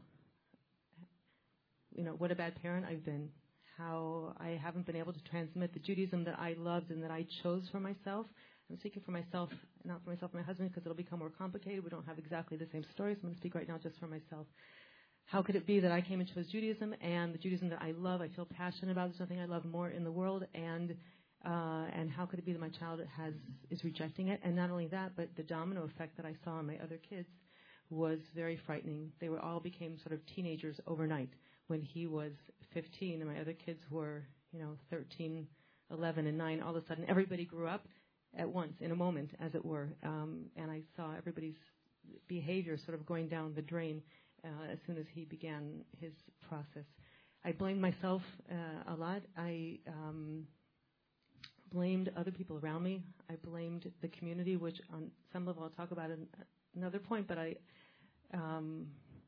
you know, what a bad parent I've been, how I haven't been able to transmit the Judaism that I loved and that I chose for myself. I'm speaking for myself, not for myself and my husband, because it'll become more complicated. We don't have exactly the same stories. I'm going to speak right now just for myself. How could it be that I came and chose Judaism, and the Judaism that I love, I feel passionate about, there's nothing I love more in the world, and uh, and how could it be that my child has is rejecting it? And not only that, but the domino effect that I saw in my other kids was very frightening. They were all became sort of teenagers overnight when he was fifteen, and my other kids were, you know, thirteen, eleven, and nine. All of a sudden, everybody grew up at once, in a moment, as it were. Um, and I saw everybody's behavior sort of going down the drain uh, as soon as he began his process. I blamed myself uh, a lot. I um, blamed other people around me. I blamed the community, which on some level I'll talk about in another point, but I um,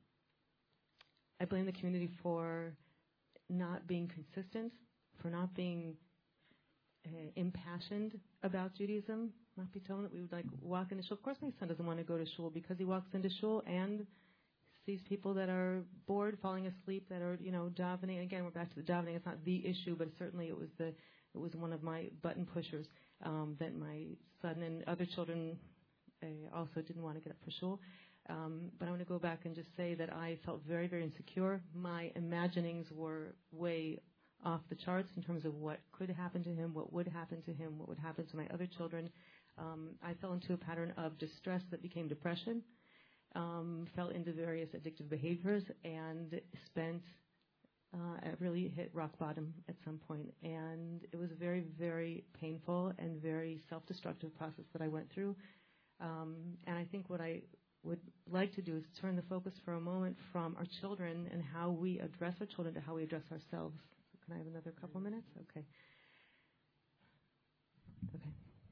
I blame the community for not being consistent, for not being uh, impassioned about Judaism. Not be told that we would like walk into shul. Of course, my son doesn't want to go to shul because he walks into shul and sees people that are bored, falling asleep, that are, you know, davening. Again, we're back to the davening. It's not the issue, but certainly it was the it was one of my button pushers um, that my son and other children uh, also didn't want to get up for shul. Um, but I want to go back and just say that I felt very, very insecure. My imaginings were way off the charts in terms of what could happen to him, what would happen to him, what would happen to my other children. Um, I fell into a pattern of distress that became depression, um, fell into various addictive behaviors, and spent, uh, I really hit rock bottom at some point. And it was a very, very painful and very self-destructive process that I went through. Um, and I think what I would like to do is turn the focus for a moment from our children and how we address our children to how we address ourselves. Can I have another couple minutes? Okay. Okay.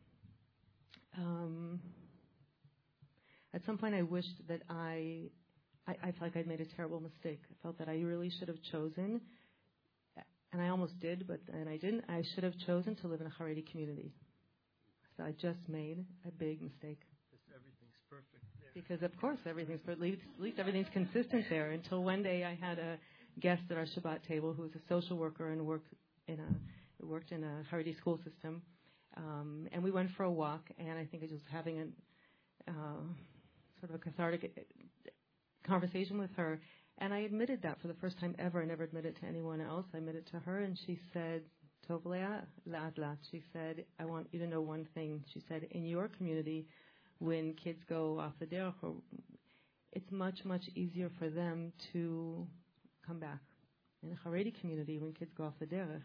Um, at some point I wished that I, I, I felt like I'd made a terrible mistake. I felt that I really should have chosen, and I almost did, but and I didn't. I should have chosen to live in a Haredi community. So I just made a big mistake. Everything's perfect there. Because of course everything's, but at least, at least everything's consistent there. Until one day I had a guest at our Shabbat table who was a social worker and worked in a worked in a Haredi school system, um, and we went for a walk. And I think I was having a uh, sort of a cathartic conversation with her, and I admitted that for the first time ever. I never admitted it to anyone else. I admitted it to her, and she said, "Tov le'at la'at." She said, "I want you to know one thing." She said, "In your community, when kids go off the derech, it's much, much easier for them to come back. In a Haredi community, when kids go off the derech,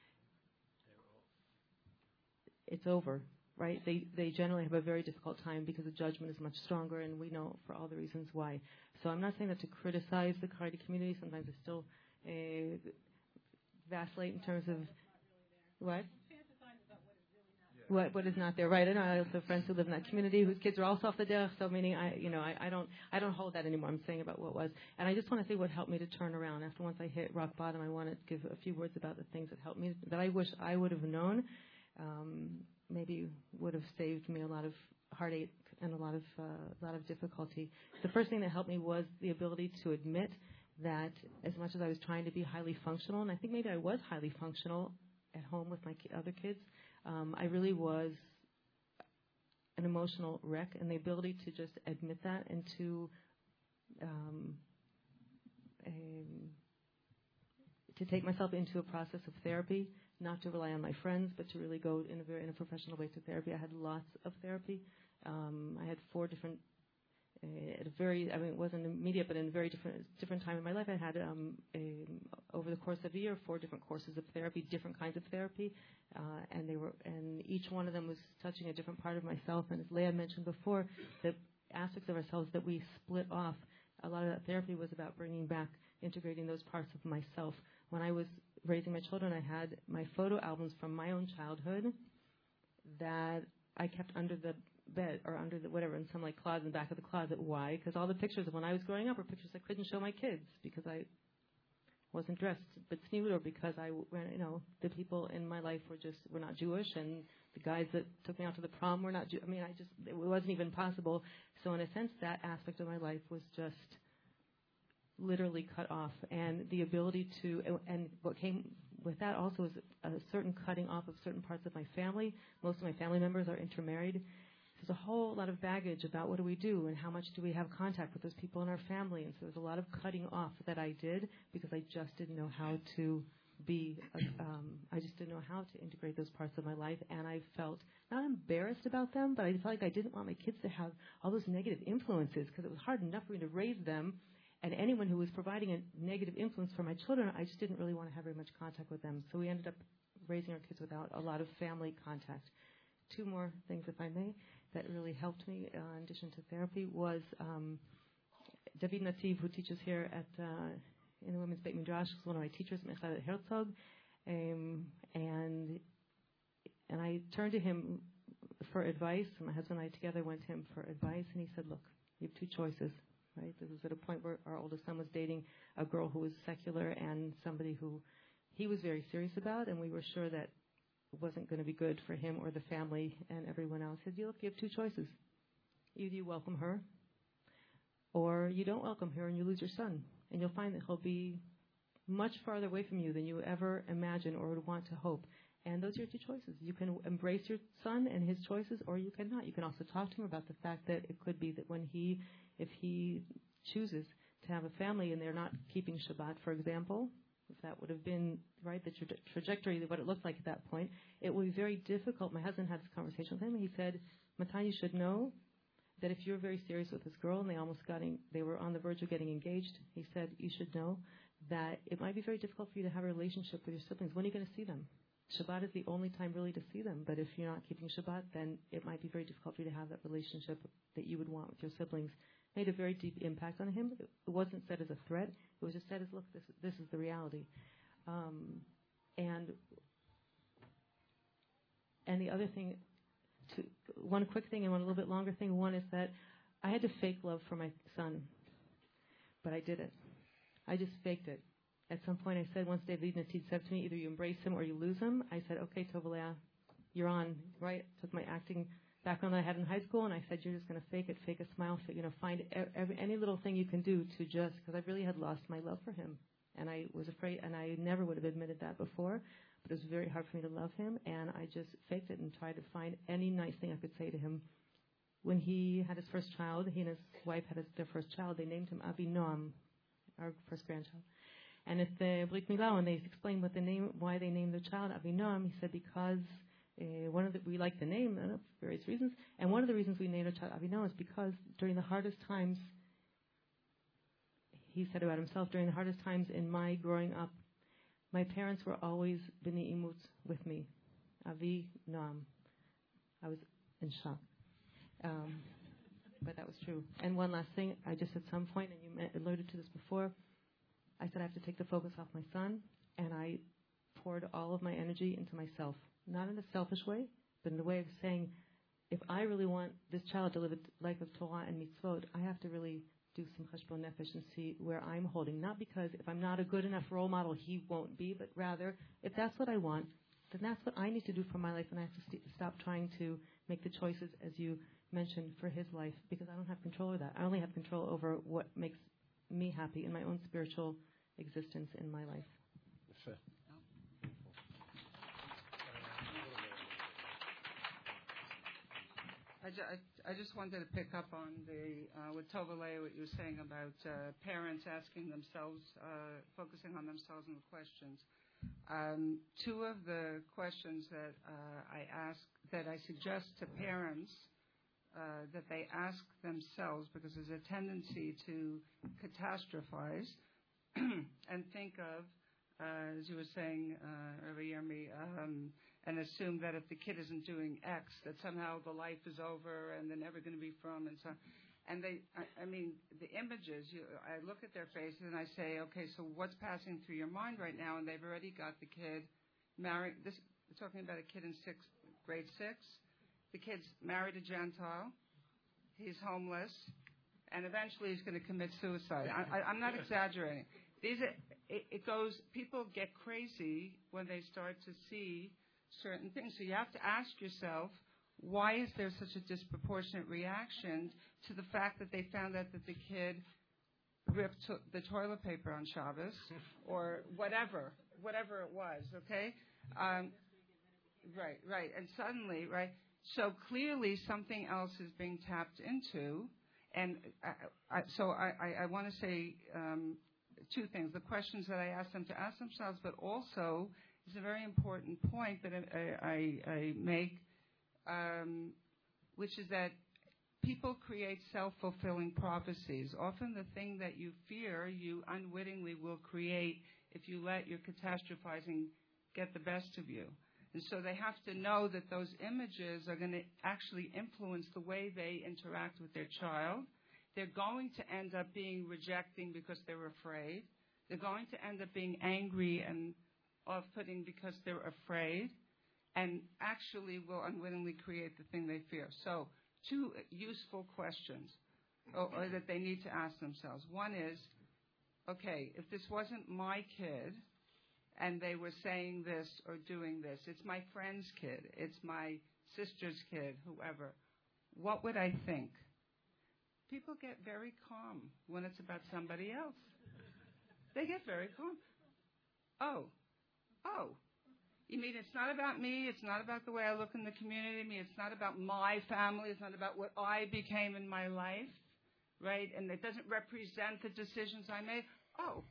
it's over, right? They they generally have a very difficult time because the judgment is much stronger, and we know for all the reasons why. So I'm not saying that to criticize the Haredi community. Sometimes I still uh, vacillate in terms of what? what what is not there, right? I know I also have friends who live in that community whose kids are also off the derech. So meaning, I you know, I, I don't I don't hold that anymore. I'm saying about what was, and I just want to say what helped me to turn around. After once I hit rock bottom, I want to give a few words about the things that helped me that I wish I would have known. Um, maybe would have saved me a lot of heartache and a lot of uh, a lot of difficulty. The first thing that helped me was the ability to admit that as much as I was trying to be highly functional, and I think maybe I was highly functional at home with my ki- other kids, um, I really was an emotional wreck, and the ability to just admit that and to um, um, to take myself into a process of therapy, not to rely on my friends, but to really go in a very in a professional way to therapy. I had lots of therapy. Um, I had four different, uh, at a very, I mean, it wasn't immediate, but in a very different different time in my life. I had, um, a, over the course of a year, four different courses of therapy, different kinds of therapy, uh, and they were, and each one of them was touching a different part of myself. And as Leah mentioned before, the aspects of ourselves that we split off, a lot of that therapy was about bringing back, integrating those parts of myself. When I was raising my children, I had my photo albums from my own childhood that I kept under the bed or under the whatever in some like closet in the back of the closet. Why? Because all the pictures of when I was growing up were pictures I couldn't show my kids because I wasn't dressed but sneaked, or because I, you know, the people in my life were just were not Jewish, and the guys that took me out to the prom were not Jew. I mean, I just it wasn't even possible. So in a sense, that aspect of my life was just literally cut off, and the ability to, and what came with that also is a certain cutting off of certain parts of my family. Most of my family members are intermarried. There's a whole lot of baggage about what do we do and how much do we have contact with those people in our family, and so there's a lot of cutting off that I did because I just didn't know how to be, um, I just didn't know how to integrate those parts of my life, and I felt not embarrassed about them, but I felt like I didn't want my kids to have all those negative influences because it was hard enough for me to raise them. And anyone who was providing a negative influence for my children, I just didn't really want to have very much contact with them. So we ended up raising our kids without a lot of family contact. Two more things, if I may, that really helped me uh, in addition to therapy was um, David Nativ, who teaches here at uh, in the Women's Beit Midrash, is one of my teachers, Mechadet Herzog, um, and and I turned to him for advice. My husband and I together went to him for advice, and he said, "Look, you have two choices." Right? This was at a point where our oldest son was dating a girl who was secular and somebody who he was very serious about, and we were sure that it wasn't going to be good for him or the family and everyone else. He said, look, you have two choices. Either you welcome her, or you don't welcome her and you lose your son. And you'll find that he'll be much farther away from you than you ever imagine or would want to hope. And those are your two choices. You can embrace your son and his choices, or you cannot. You can also talk to him about the fact that it could be that when he, if he chooses to have a family and they're not keeping Shabbat, for example, if that would have been, right, the tra- trajectory, what it looked like at that point, it would be very difficult. My husband had this conversation with him, and he said, Matan, you should know that if you're very serious with this girl and they almost got, en- they were on the verge of getting engaged, he said, you should know that it might be very difficult for you to have a relationship with your siblings. When are you going to see them? Shabbat is the only time really to see them. But if you're not keeping Shabbat, then it might be very difficult for you to have that relationship that you would want with your siblings. Made a very deep impact on him. It wasn't said as a threat. It was just said as, look, this, this is the reality. Um, and and the other thing, to, one quick thing and one a little bit longer thing. One is that I had to fake love for my son, but I did it. I just faked it. At some point I said, once David Nativ said to me, either you embrace him or you lose him, I said, okay, Tovalea, you're on, right? Took my acting background that I had in high school, and I said, you're just going to fake it, fake a smile, fake, you know, find every, any little thing you can do to just, because I really had lost my love for him. And I was afraid, and I never would have admitted that before, but it was very hard for me to love him, and I just faked it and tried to find any nice thing I could say to him. When he had his first child, he and his wife had his, their first child, they named him Avinoam, our first grandchild. And at the Brit Milah, when they explained what the name, why they named the child Avinoam, he said because uh, one of the, we like the name uh, for various reasons, and one of the reasons we named our child Avinoam is because during the hardest times, he said about himself, during the hardest times in my growing up, my parents were always b'nei imut with me. Avi Noam. I was in shock. Um, but that was true. And one last thing, I just at some point, and you alluded to this before, I said I have to take the focus off my son, and I poured all of my energy into myself. Not in a selfish way, but in a way of saying, if I really want this child to live a life of Torah and mitzvot, I have to really do some cheshbon nefesh and see where I'm holding. Not because if I'm not a good enough role model, he won't be, but rather, if that's what I want, then that's what I need to do for my life, and I have to st- stop trying to make the choices, as you mentioned, for his life, because I don't have control over that. I only have control over what makes me happy in my own spiritual existence in my life. I, ju- I, I just wanted to pick up on the uh, with Tovalea, what you were saying about uh, parents asking themselves, uh, focusing on themselves and the questions. Um, two of the questions that uh, I ask, that I suggest to parents uh, that they ask themselves, because there's a tendency to catastrophize and think of, uh, as you were saying, uh, Rabbi Yirmi, um, and assume that if the kid isn't doing X, that somehow the life is over and they're never going to be from, and so. And they, I, I mean, the images, you, I look at their faces and I say, okay, so what's passing through your mind right now? And they've already got the kid married. This, we're talking about a kid in sixth, grade six. The kid's married a Gentile. He's homeless. And eventually he's going to commit suicide. I, I, I'm not exaggerating. These are, it, it goes, people get crazy when they start to see certain things. So you have to ask yourself, why is there such a disproportionate reaction to the fact that they found out that the kid ripped to- the toilet paper on Shabbos or whatever, whatever it was, okay? Um, right, right. And suddenly, right, so clearly something else is being tapped into. And I, I, so I, I, I want to say um, two things. The questions that I ask them to ask themselves, but also is a very important point that I, I, I make, Um, which is that people create self-fulfilling prophecies. Often the thing that you fear, you unwittingly will create if you let your catastrophizing get the best of you. And so they have to know that those images are going to actually influence the way they interact with their child. They're going to end up being rejecting because they're afraid. They're going to end up being angry and off-putting because they're afraid, and actually will unwittingly create the thing they fear. So two useful questions or, or that they need to ask themselves. One is, okay, if this wasn't my kid and they were saying this or doing this, it's my friend's kid, it's my sister's kid, whoever, what would I think? People get very calm when it's about somebody else. They get very calm. Oh, oh. You mean it's not about me, it's not about the way I look in the community, I mean, it's not about my family, it's not about what I became in my life, right? And it doesn't represent the decisions I made. Oh,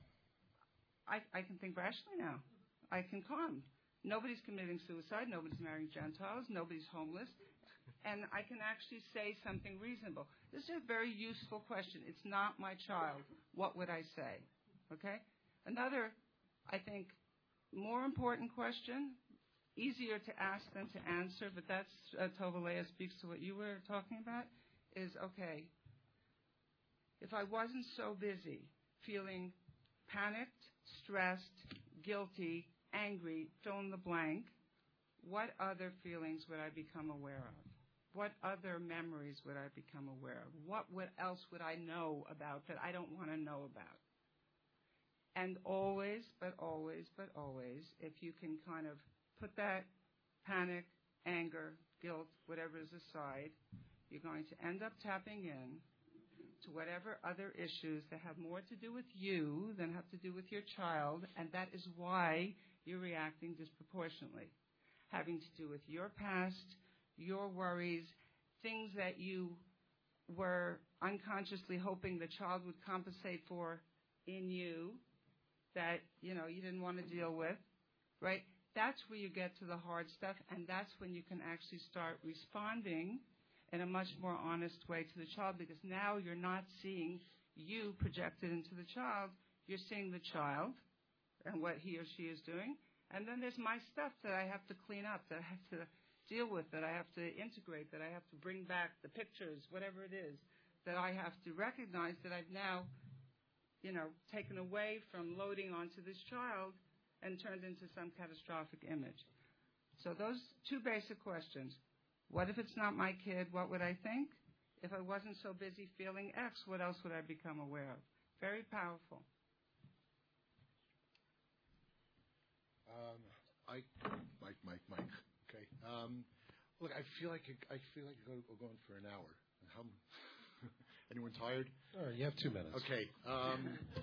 I, I can think rationally now. I can calm. Nobody's committing suicide, nobody's marrying Gentiles, nobody's homeless, and I can actually say something reasonable. This is a very useful question. It's not my child. What would I say? Okay? Another, I think, more important question, easier to ask than to answer, but that's, uh, Tovalea speaks to what you were talking about, is, okay, if I wasn't so busy feeling panicked, stressed, guilty, angry, fill in the blank, what other feelings would I become aware of? What other memories would I become aware of? What would, else would I know about that I don't want to know about? And always, but always, but always, if you can kind of put that panic, anger, guilt, whatever is aside, you're going to end up tapping in to whatever other issues that have more to do with you than have to do with your child, and that is why you're reacting disproportionately. Having to do with your past, your worries, things that you were unconsciously hoping the child would compensate for in you, that, you know, you didn't want to deal with, right? That's where you get to the hard stuff, and that's when you can actually start responding in a much more honest way to the child, because now you're not seeing you projected into the child. You're seeing the child and what he or she is doing, and then there's my stuff that I have to clean up, that I have to deal with, that I have to integrate, that I have to bring back, the pictures, whatever it is, that I have to recognize that I've now, you know, taken away from loading onto this child and turned into some catastrophic image. So those two basic questions. What if it's not my kid? What would I think? If I wasn't so busy feeling X, what else would I become aware of? Very powerful. Um, I, Mike, Mike, Mike. Okay. Um, look, I feel like I feel like we're going for an hour. How, anyone tired? All right, you have two minutes. Okay. Um,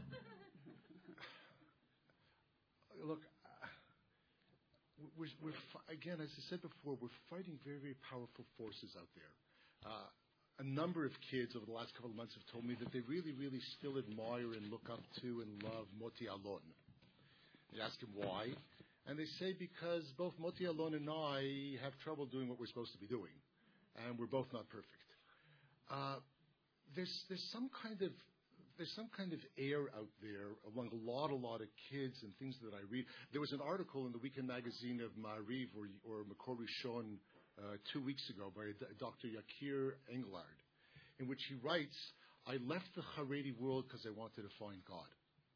look, uh, we're, we're again, as I said before, we're fighting very, very powerful forces out there. Uh, a number of kids over the last couple of months have told me that they really, really still admire and look up to and love Moti Alon. You ask them why, and they say because both Moti Alon and I have trouble doing what we're supposed to be doing, and we're both not perfect. Uh, there's there's some kind of there's some kind of air out there among a lot, a lot of kids and things that I read. There was an article in the weekend magazine of Ma'ariv or, or Makor Rishon uh, two weeks ago by Doctor Yakir Engelard, in which he writes, "I left the Haredi world because I wanted to find God."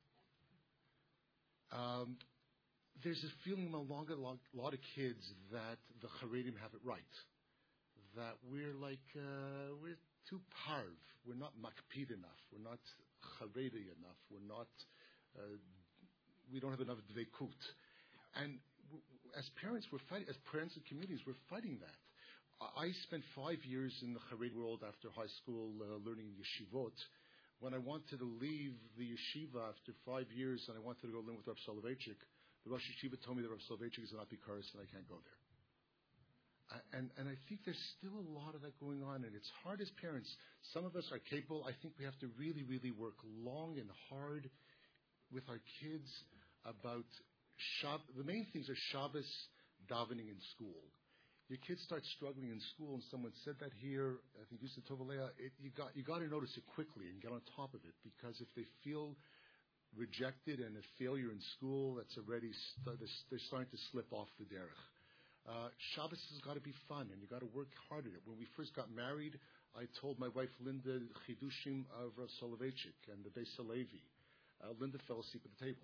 Um, there's a feeling among a lot of kids that the Haredim have it right, that we're like uh, we're too parv, we're not makpid enough, we're not Haredi enough, we're not uh, we don't have enough dveikut, and w- as parents, we're fighting. As parents and communities, we're fighting that. I spent five years in the Haredi world after high school uh, learning yeshivot. When I wanted to leave the yeshiva after five years and I wanted to go live with Rav Soloveitchik, the Rosh Yeshiva told me that Rav Soloveitchik is not Bikaris and I can't go there. I, and, and I think there's still a lot of that going on, and it's hard as parents. Some of us are capable. I think we have to really, really work long and hard with our kids about Shab- the main things are Shabbos, davening in school. Your kids start struggling in school, and someone said that here, I think Yusuf Tovalea, it, you got you got to notice it quickly and get on top of it, because if they feel rejected and a failure in school, that's already st- they're starting to slip off the derech. Uh, Shabbos has got to be fun, and you got to work hard at it. When we first got married, I told my wife Linda Chidushim of Rav Soloveitchik and the Beis Halevi. Uh, Linda fell asleep at the table.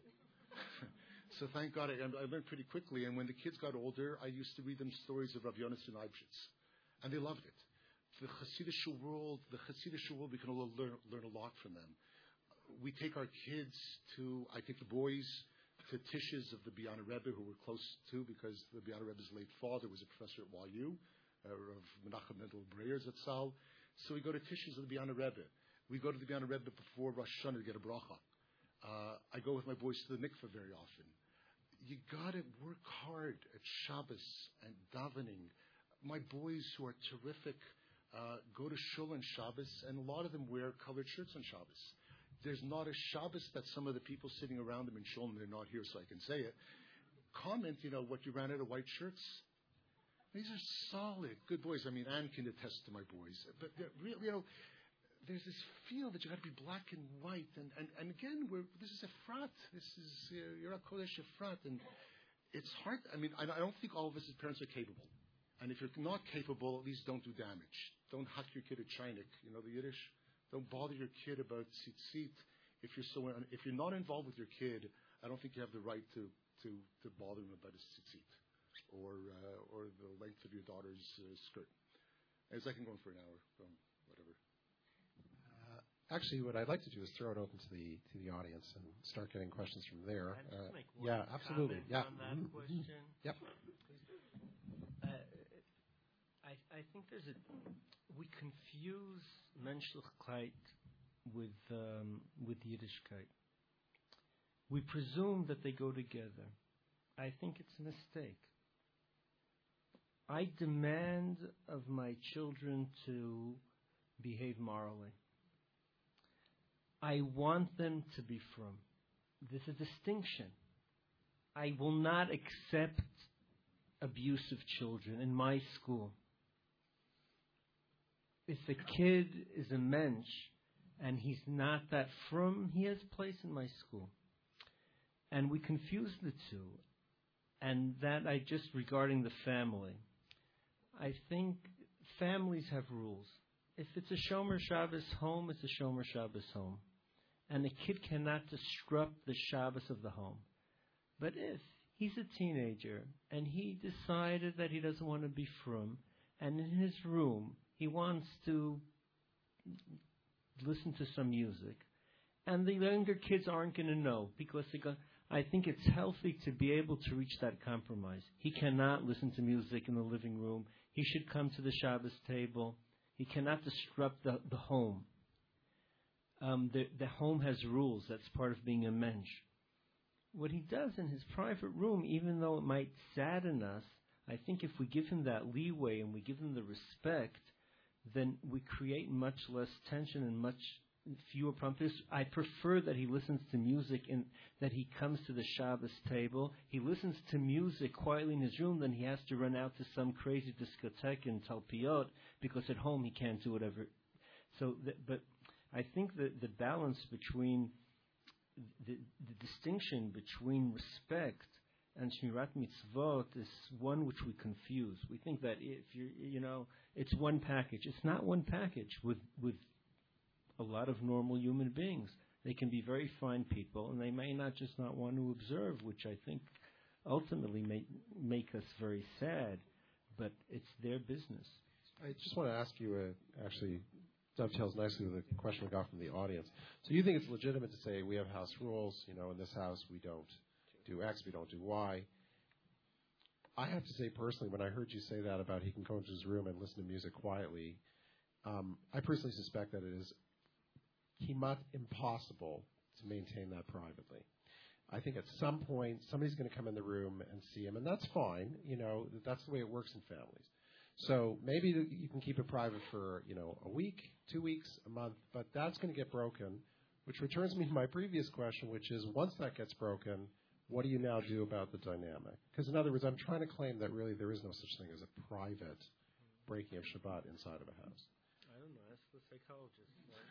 So thank God I, I learned pretty quickly. And when the kids got older, I used to read them stories of Rav Yonason Eibschitz, and they loved it. The Hasidic world, the Hasidic world, we can all learn learn a lot from them. We take our kids to, I take the boys to Tishes of the Biana Rebbe, who we're close to because the Biana Rebbe's late father was a professor at Y U, uh, of Menachem Mendel Breyer Zatzal. So we go to Tishes of the Biana Rebbe. We go to the Biana Rebbe before Rosh Hashanah to get a bracha. Uh, I go with my boys to the mikveh very often. You gotta work hard at Shabbos and davening. My boys, who are terrific, uh, go to shul on Shabbos, and a lot of them wear colored shirts on Shabbos. There's not a Shabbos that some of the people sitting around them in shul, and they're not here, so I can say it, comment, you know, what you ran out of white shirts. These are solid, good boys. I mean, Anne can attest to my boys, but really, you know, there's this feel that you got to be black and white, and and, and again, we're, this is a frat. This is uh, you're a kodesh frat, and it's hard. I mean, I, I don't think all of us as parents are capable. And if you're not capable, at least don't do damage. Don't hack your kid at Chinik, you know the Yiddish. Don't bother your kid about tzitzit. If you're so if you're not involved with your kid, I don't think you have the right to to to bother him about his tzitzit or uh, or the length of your daughter's uh, skirt. As I can go on for an hour, so whatever. Actually, what I'd like to do is throw it open to the to the audience and start getting questions from there. Can I just Uh, make one yeah, absolutely. comment Yeah. on that Mhm. question? Yep. Uh, I I think there's a we confuse Menschlichkeit with um, with Yiddishkeit. We presume that they go together. I think it's a mistake. I demand of my children to behave morally. I want them to be frum. There's a distinction. I will not accept abusive children in my school. If a kid is a mensch and he's not that frum, he has place in my school. And we confuse the two. And that I just, regarding the family, I think families have rules. If it's a Shomer Shabbos home, it's a Shomer Shabbos home. And the kid cannot disrupt the Shabbos of the home. But if he's a teenager, and he decided that he doesn't want to be frum, and in his room he wants to listen to some music, and the younger kids aren't going to know because they go. I think it's healthy to be able to reach that compromise. He cannot listen to music in the living room. He should come to the Shabbos table. He cannot disrupt the, the home. Um, the, the home has rules. That's part of being a mensch. What he does in his private room, even though it might sadden us, I think if we give him that leeway and we give him the respect, then we create much less tension and much fewer problems. I prefer that he listens to music and that he comes to the Shabbos table. He listens to music quietly in his room than he has to run out to some crazy discotheque in Talpiot because at home he can't do whatever. So, th- but I think that the balance between the, the distinction between respect and Shmirat Mitzvot is one which we confuse. We think that if you you know it's one package. It's not one package with with a lot of normal human beings. They can be very fine people, and they may not just not want to observe, which I think ultimately may make us very sad, but it's their business. I just want to ask you, uh, actually dovetails nicely with a question we got from the audience. So you think it's legitimate to say we have house rules, you know, in this house we don't do X, we don't do Y. I have to say personally, when I heard you say that about he can go into his room and listen to music quietly, um, I personally suspect that it is kimat impossible to maintain that privately. I think at some point somebody's going to come in the room and see him, and that's fine. You know, that's the way it works in families. So maybe you can keep it private for, you know, a week, two weeks, a month, but that's going to get broken, which returns me to my previous question, which is once that gets broken, what do you now do about the dynamic? Because in other words, I'm trying to claim that really there is no such thing as a private breaking of Shabbat inside of a house. I don't know. Ask the psychologist.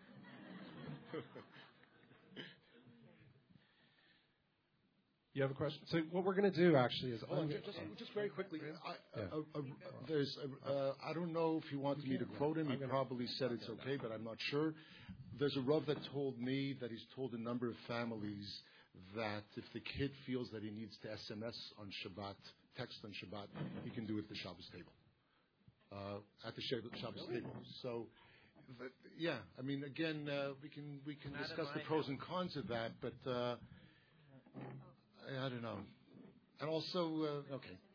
You have a question? So what we're going to do actually is oh, just, just, just very quickly. I, yeah. uh, uh, there's a, uh, I don't know if he wanted me to quote him. He probably said it's okay, but I'm not sure. There's a Rav that told me that he's told a number of families that if the kid feels that he needs to S M S on Shabbat, text on Shabbat, he can do it at the Shabbos table. Uh, at the Shabbos table. So. But, yeah, I mean, again, uh, we can we can Not discuss the pros and cons of that, but uh, I, I don't know. And also, uh, okay.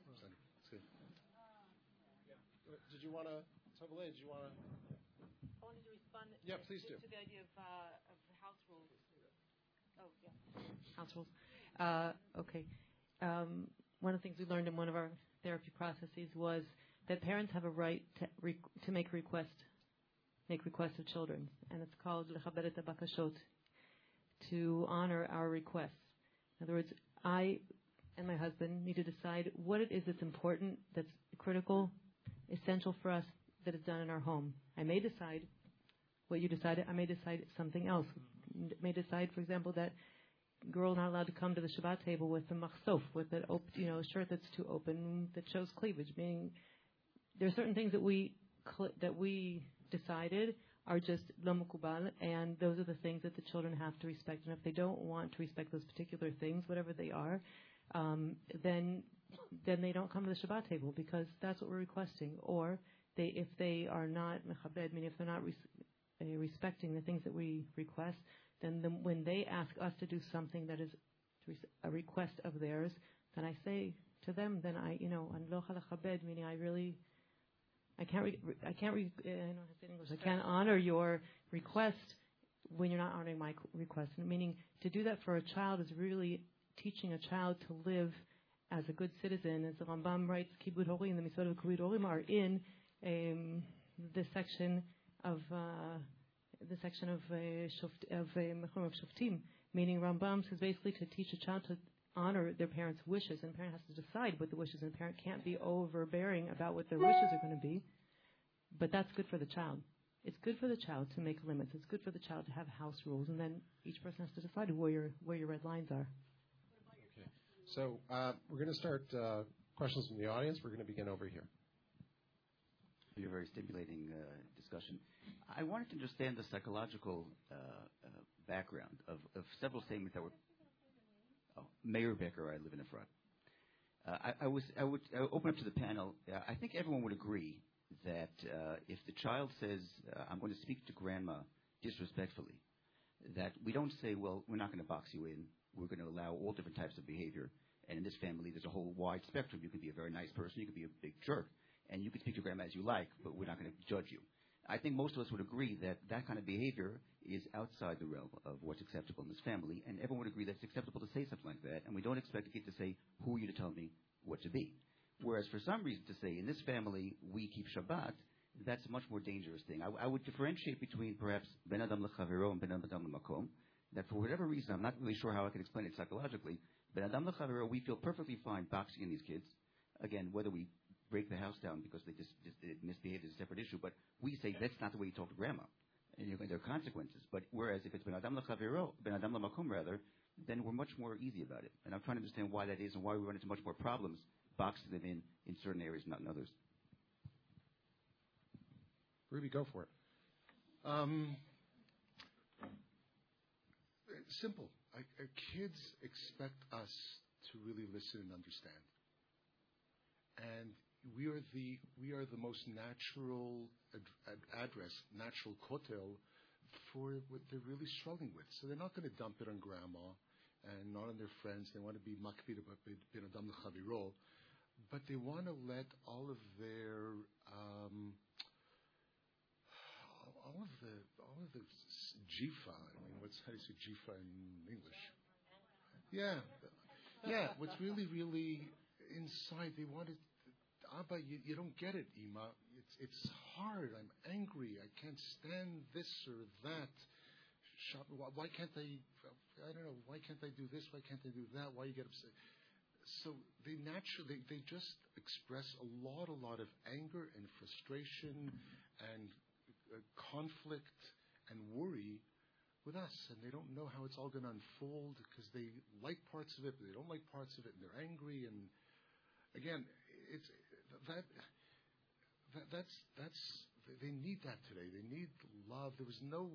Did you want to, Tovale, did you want to? I wanted to respond yeah, please to, do. to the idea of, uh, of house rules. Oh, yeah. House rules. Uh, okay. Um, one of the things we learned in one of our therapy processes was that parents have a right to, re- to make requests. make requests of children, and it's called Lechabed et HaBakashot, to honor our requests. In other words, I and my husband need to decide what it is that's important, that's critical, essential for us, that is done in our home. I may decide what you decided. I may decide something else. I may decide, for example, that girl not allowed to come to the Shabbat table with a machsof, with an op- you know, a shirt that's too open, that shows cleavage. Meaning, there are certain things that we cl- that we decided are just lo mukubal, and those are the things that the children have to respect. And if they don't want to respect those particular things, whatever they are, um, then then they don't come to the Shabbat table because that's what we're requesting. Or they, if they are not mechabed, meaning if they're not res- uh, respecting the things that we request, then the, when they ask us to do something that is a request of theirs, then I say to them, then I, you know, an lo chabed, meaning I really. I can't. Re- I can't. Re- I don't know how to say it in English. I can't honor your request when you're not honoring my request. Meaning, to do that for a child is really teaching a child to live as a good citizen. As the Rambam writes, Kibud Horim, the Mitzvot of Kibud Horim are in um, the section of uh, the section of uh, Shoft, of Mechum of Shoftim. Meaning, Rambam says basically to teach a child to honor their parents' wishes, and the parent has to decide what the wishes, and the parent can't be overbearing about what their wishes are going to be. But that's good for the child. It's good for the child to make limits. It's good for the child to have house rules, and then each person has to decide where your where your red lines are. Okay. So uh, we're going to start uh, questions from the audience. We're going to begin over here. A very stimulating uh, discussion. I wanted to understand the psychological uh, uh, background of, of several statements that were. Oh, Mayor Becker, I live in Efrat. Uh, I, I, was, I would I would open up to the panel. Uh, I think everyone would agree that uh, if the child says, uh, I'm going to speak to grandma disrespectfully, that we don't say, well, we're not going to box you in. We're going to allow all different types of behavior. And in this family, there's a whole wide spectrum. You can be a very nice person. You can be a big jerk. And you can speak to grandma as you like, but we're not going to judge you. I think most of us would agree that that kind of behavior is outside the realm of what's acceptable in this family, and everyone would agree that it's acceptable to say something like that, and we don't expect a kid to say, who are you to tell me what to be? Whereas for some reason to say, in this family, we keep Shabbat, that's a much more dangerous thing. I, I would differentiate between perhaps Ben Adam L'Chavero and Ben Adam L'Makom, that for whatever reason, I'm not really sure how I can explain it psychologically, Ben Adam L'Chavero, we feel perfectly fine boxing in these kids. Again, whether we break the house down because they just, just they misbehaved is a separate issue, but we say that's not the way you talk to grandma. And you know, there are consequences. But whereas if it's Ben Adam L'Chavero, Ben Adam L'Makom rather, then we're much more easy about it. And I'm trying to understand why that is and why we run into much more problems boxing them in in certain areas, not in others. Ruby, go for it. Um, simple. I, uh, kids expect us to really listen and understand. And we are the we are the most natural ad, ad, address, natural kotel for what they're really struggling with. So they're not going to dump it on grandma and not on their friends. They want to be makpid about bin adam l'chaviro, but they want to let all of their um, all of the all of the jifa. I mean, what's how do you say jifa in English? Yeah, yeah. What's really really inside, they want to. Abba, you, you don't get it, Ima. It's it's hard. I'm angry. I can't stand this or that. Shop, why, why can't I? I don't know. Why can't I do this? Why can't I do that? Why you get upset? So they naturally they, they just express a lot, a lot of anger and frustration and uh, conflict and worry with us, and they don't know how it's all going to unfold because they like parts of it, but they don't like parts of it, and they're angry. And again, it's. That, that that's that's they need that today. They need love. There was no.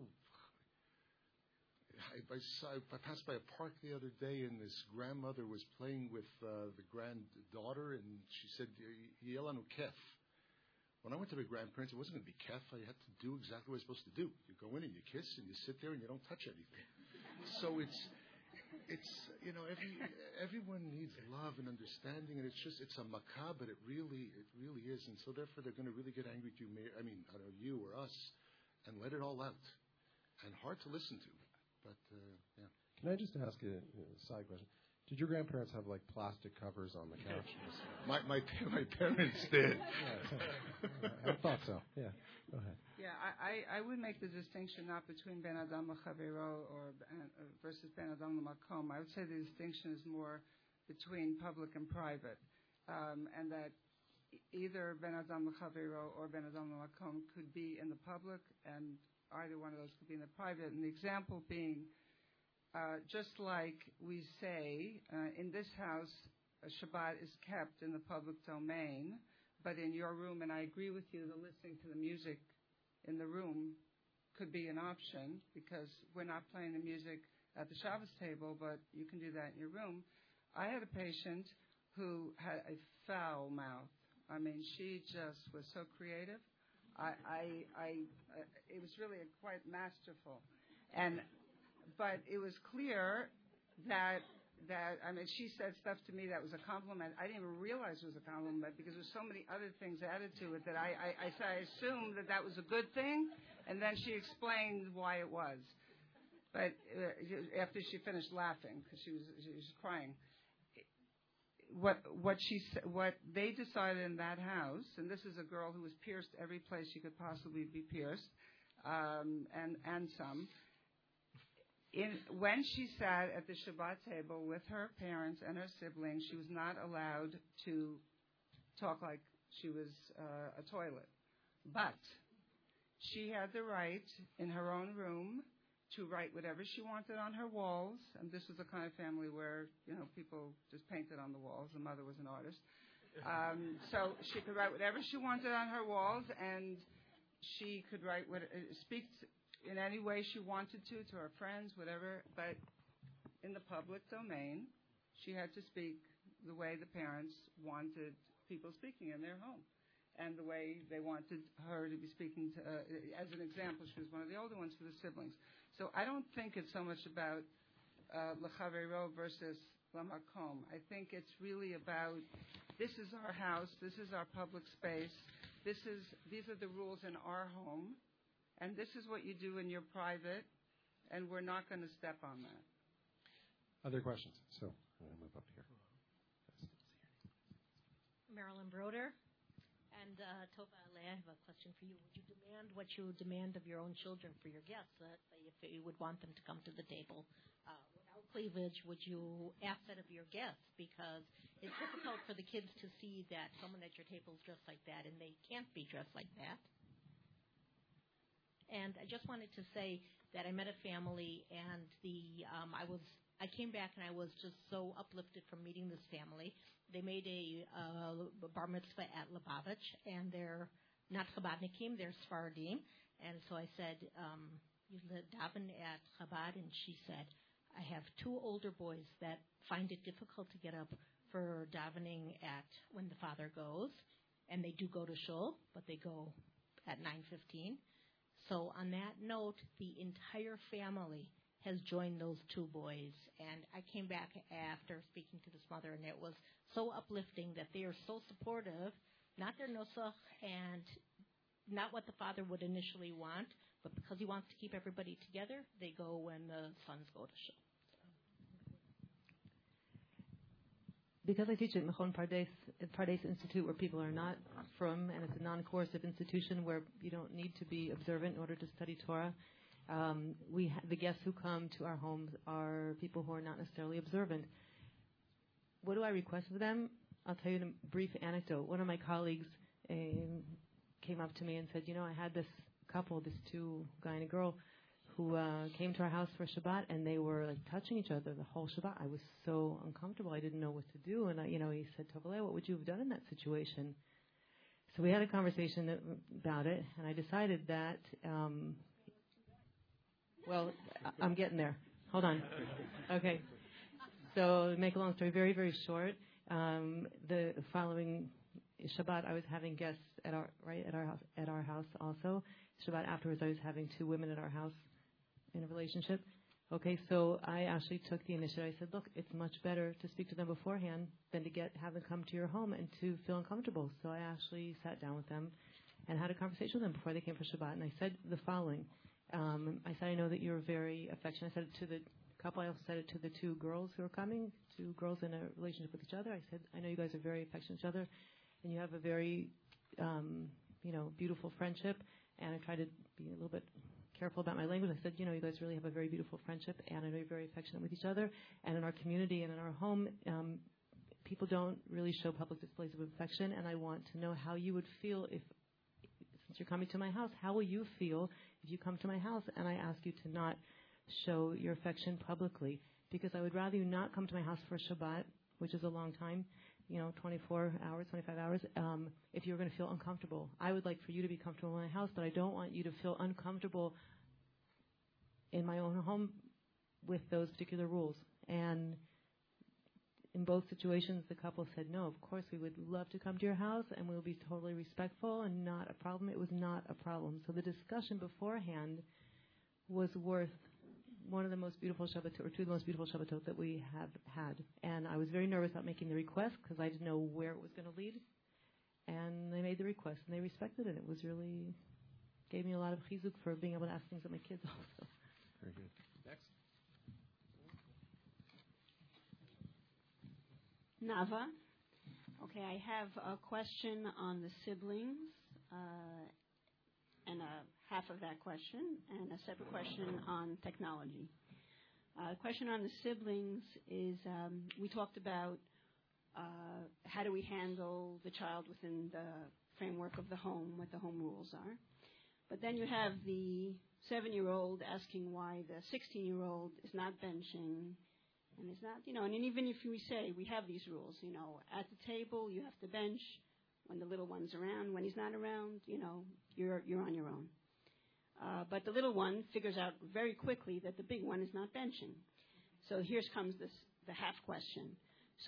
I, I, saw, I passed by a park the other day, and this grandmother was playing with uh, the granddaughter, and she said, "Yelanu kef." When I went to my grandparents, it wasn't going to be kef. I had to do exactly what I was supposed to do. You go in and you kiss, and you sit there, and you don't touch anything. So it's. It's, you know, every everyone needs love and understanding, and it's just, it's a macabre, but it really, it really is. And so therefore they're going to really get angry at you, I mean, I don't know, you or us, and let it all out. And hard to listen to, but, uh, yeah. Can I just ask a, a side question? Did your grandparents have, like, plastic covers on the couch? my, my, my parents did. Yeah, I thought so, yeah. Go ahead. Yeah, I, I, I would make the distinction not between Ben Adam L'Chavero or uh, versus Ben Adam L'Makom. I would say the distinction is more between public and private, um, and that either Ben Adam L'Chavero or Ben Adam L'Makom could be in the public, and either one of those could be in the private. And the example being, uh, just like we say, uh, in this house, a Shabbat is kept in the public domain, but in your room, and I agree with you, the listening to the music in the room could be an option because we're not playing the music at the Shabbos table, but you can do that in your room. I had a patient who had a foul mouth. I mean, she just was so creative. I, I, I uh, it was really a, quite masterful, and but it was clear that. That I mean, she said stuff to me that was a compliment. I didn't even realize it was a compliment because there's so many other things added to it that I, I, I, I assumed that that was a good thing, and then she explained why it was. But uh, after she finished laughing, because she was she was crying, what what she what they decided in that house, and this is a girl who was pierced every place she could possibly be pierced, um, and and some. In, when she sat at the Shabbat table with her parents and her siblings, she was not allowed to talk like she was uh, a toilet. But she had the right in her own room to write whatever she wanted on her walls. And this was the kind of family where, you know, people just painted on the walls. The mother was an artist. Um, so she could write whatever she wanted on her walls, and she could write what, uh, speak to, in any way she wanted to, to her friends, whatever, but in the public domain, she had to speak the way the parents wanted people speaking in their home, and the way they wanted her to be speaking to, uh, as an example, she was one of the older ones for the siblings. So I don't think it's so much about uh, L'Chavero versus L'Makom. I think it's really about, this is our house, this is our public space, this is these are the rules in our home, and this is what you do in your private, and we're not going to step on that. Other questions? So I'm going to move up here. Marilyn Broder. And uh, Tova Ale, I have a question for you. Would you demand what you demand of your own children for your guests? Uh, if you would want them to come to the table uh, without cleavage, would you ask that of your guests? Because it's difficult for the kids to see that someone at your table is dressed like that, and they can't be dressed like that. And I just wanted to say that I met a family, and the um, I was I came back and I was just so uplifted from meeting this family. They made a uh, bar mitzvah at Lubavitch, and they're not Chabadnikim, they're Sfaradim. And so I said, um, you daven at Chabad? And she said, I have two older boys that find it difficult to get up for davening at when the father goes, and they do go to shul, but they go at nine fifteen. So on that note, the entire family has joined those two boys. And I came back after speaking to this mother, and it was so uplifting that they are so supportive, not their nusach and not what the father would initially want, but because he wants to keep everybody together, they go when the sons go to shul. Because I teach at Mechon Pardes, at Pardes Institute, where people are not from, and it's a non-coercive institution where you don't need to be observant in order to study Torah, Um, we ha- the guests who come to our homes are people who are not necessarily observant. What do I request of them? I'll tell you a brief anecdote. One of my colleagues um, came up to me and said, you know, I had this couple, this two, guy and a girl, who uh, came to our house for Shabbat, and they were like touching each other the whole Shabbat. I was so uncomfortable. I didn't know what to do. And, I, you know, he said, Tovaleh, what would you have done in that situation? So we had a conversation about it, and I decided that... Um, Well, I'm getting there. Hold on. Okay. So to make a long story very, very short, um, the following Shabbat I was having guests at our right at our house at our house also. Shabbat afterwards I was having two women at our house in a relationship. Okay, so I actually took the initiative. I said, look, it's much better to speak to them beforehand than to get have them come to your home and to feel uncomfortable. So I actually sat down with them and had a conversation with them before they came for Shabbat, and I said the following. Um, I said, I know that you're very affectionate. I said it to the couple. I also said it to the two girls who are coming, two girls in a relationship with each other. I said, I know you guys are very affectionate to each other, and you have a very, um, you know, beautiful friendship. And I tried to be a little bit careful about my language. I said, you know, you guys really have a very beautiful friendship, and I know you're very affectionate with each other. And in our community and in our home, um, people don't really show public displays of affection, and I want to know how you would feel if, since you're coming to my house, how will you feel if you come to my house and I ask you to not show your affection publicly? Because I would rather you not come to my house for Shabbat, which is a long time, you know, twenty-four hours, twenty-five hours, um, if you're going to feel uncomfortable. I would like for you to be comfortable in my house, but I don't want you to feel uncomfortable in my own home with those particular rules. And in both situations, the couple said, no, of course, we would love to come to your house, and we'll be totally respectful and not a problem. It was not a problem. So the discussion beforehand was worth one of the most beautiful Shabbatot, or two of the most beautiful Shabbatot that we have had. And I was very nervous about making the request because I didn't know where it was going to lead. And they made the request, and they respected it. It was really, gave me a lot of chizuk for being able to ask things of my kids also. Very good. Next. Nava. Okay, I have a question on the siblings, uh, and a half of that question, and a separate question on technology. Uh, the question on the siblings is, um, we talked about uh, how do we handle the child within the framework of the home, what the home rules are. But then you have the seven-year-old asking why the sixteen-year-old is not benching. And it's not, you know, and even if we say we have these rules, you know, at the table you have to bench when the little one's around. When he's not around, you know, you're you're on your own. Uh, but the little one figures out very quickly that the big one is not benching. So here comes this the half question. So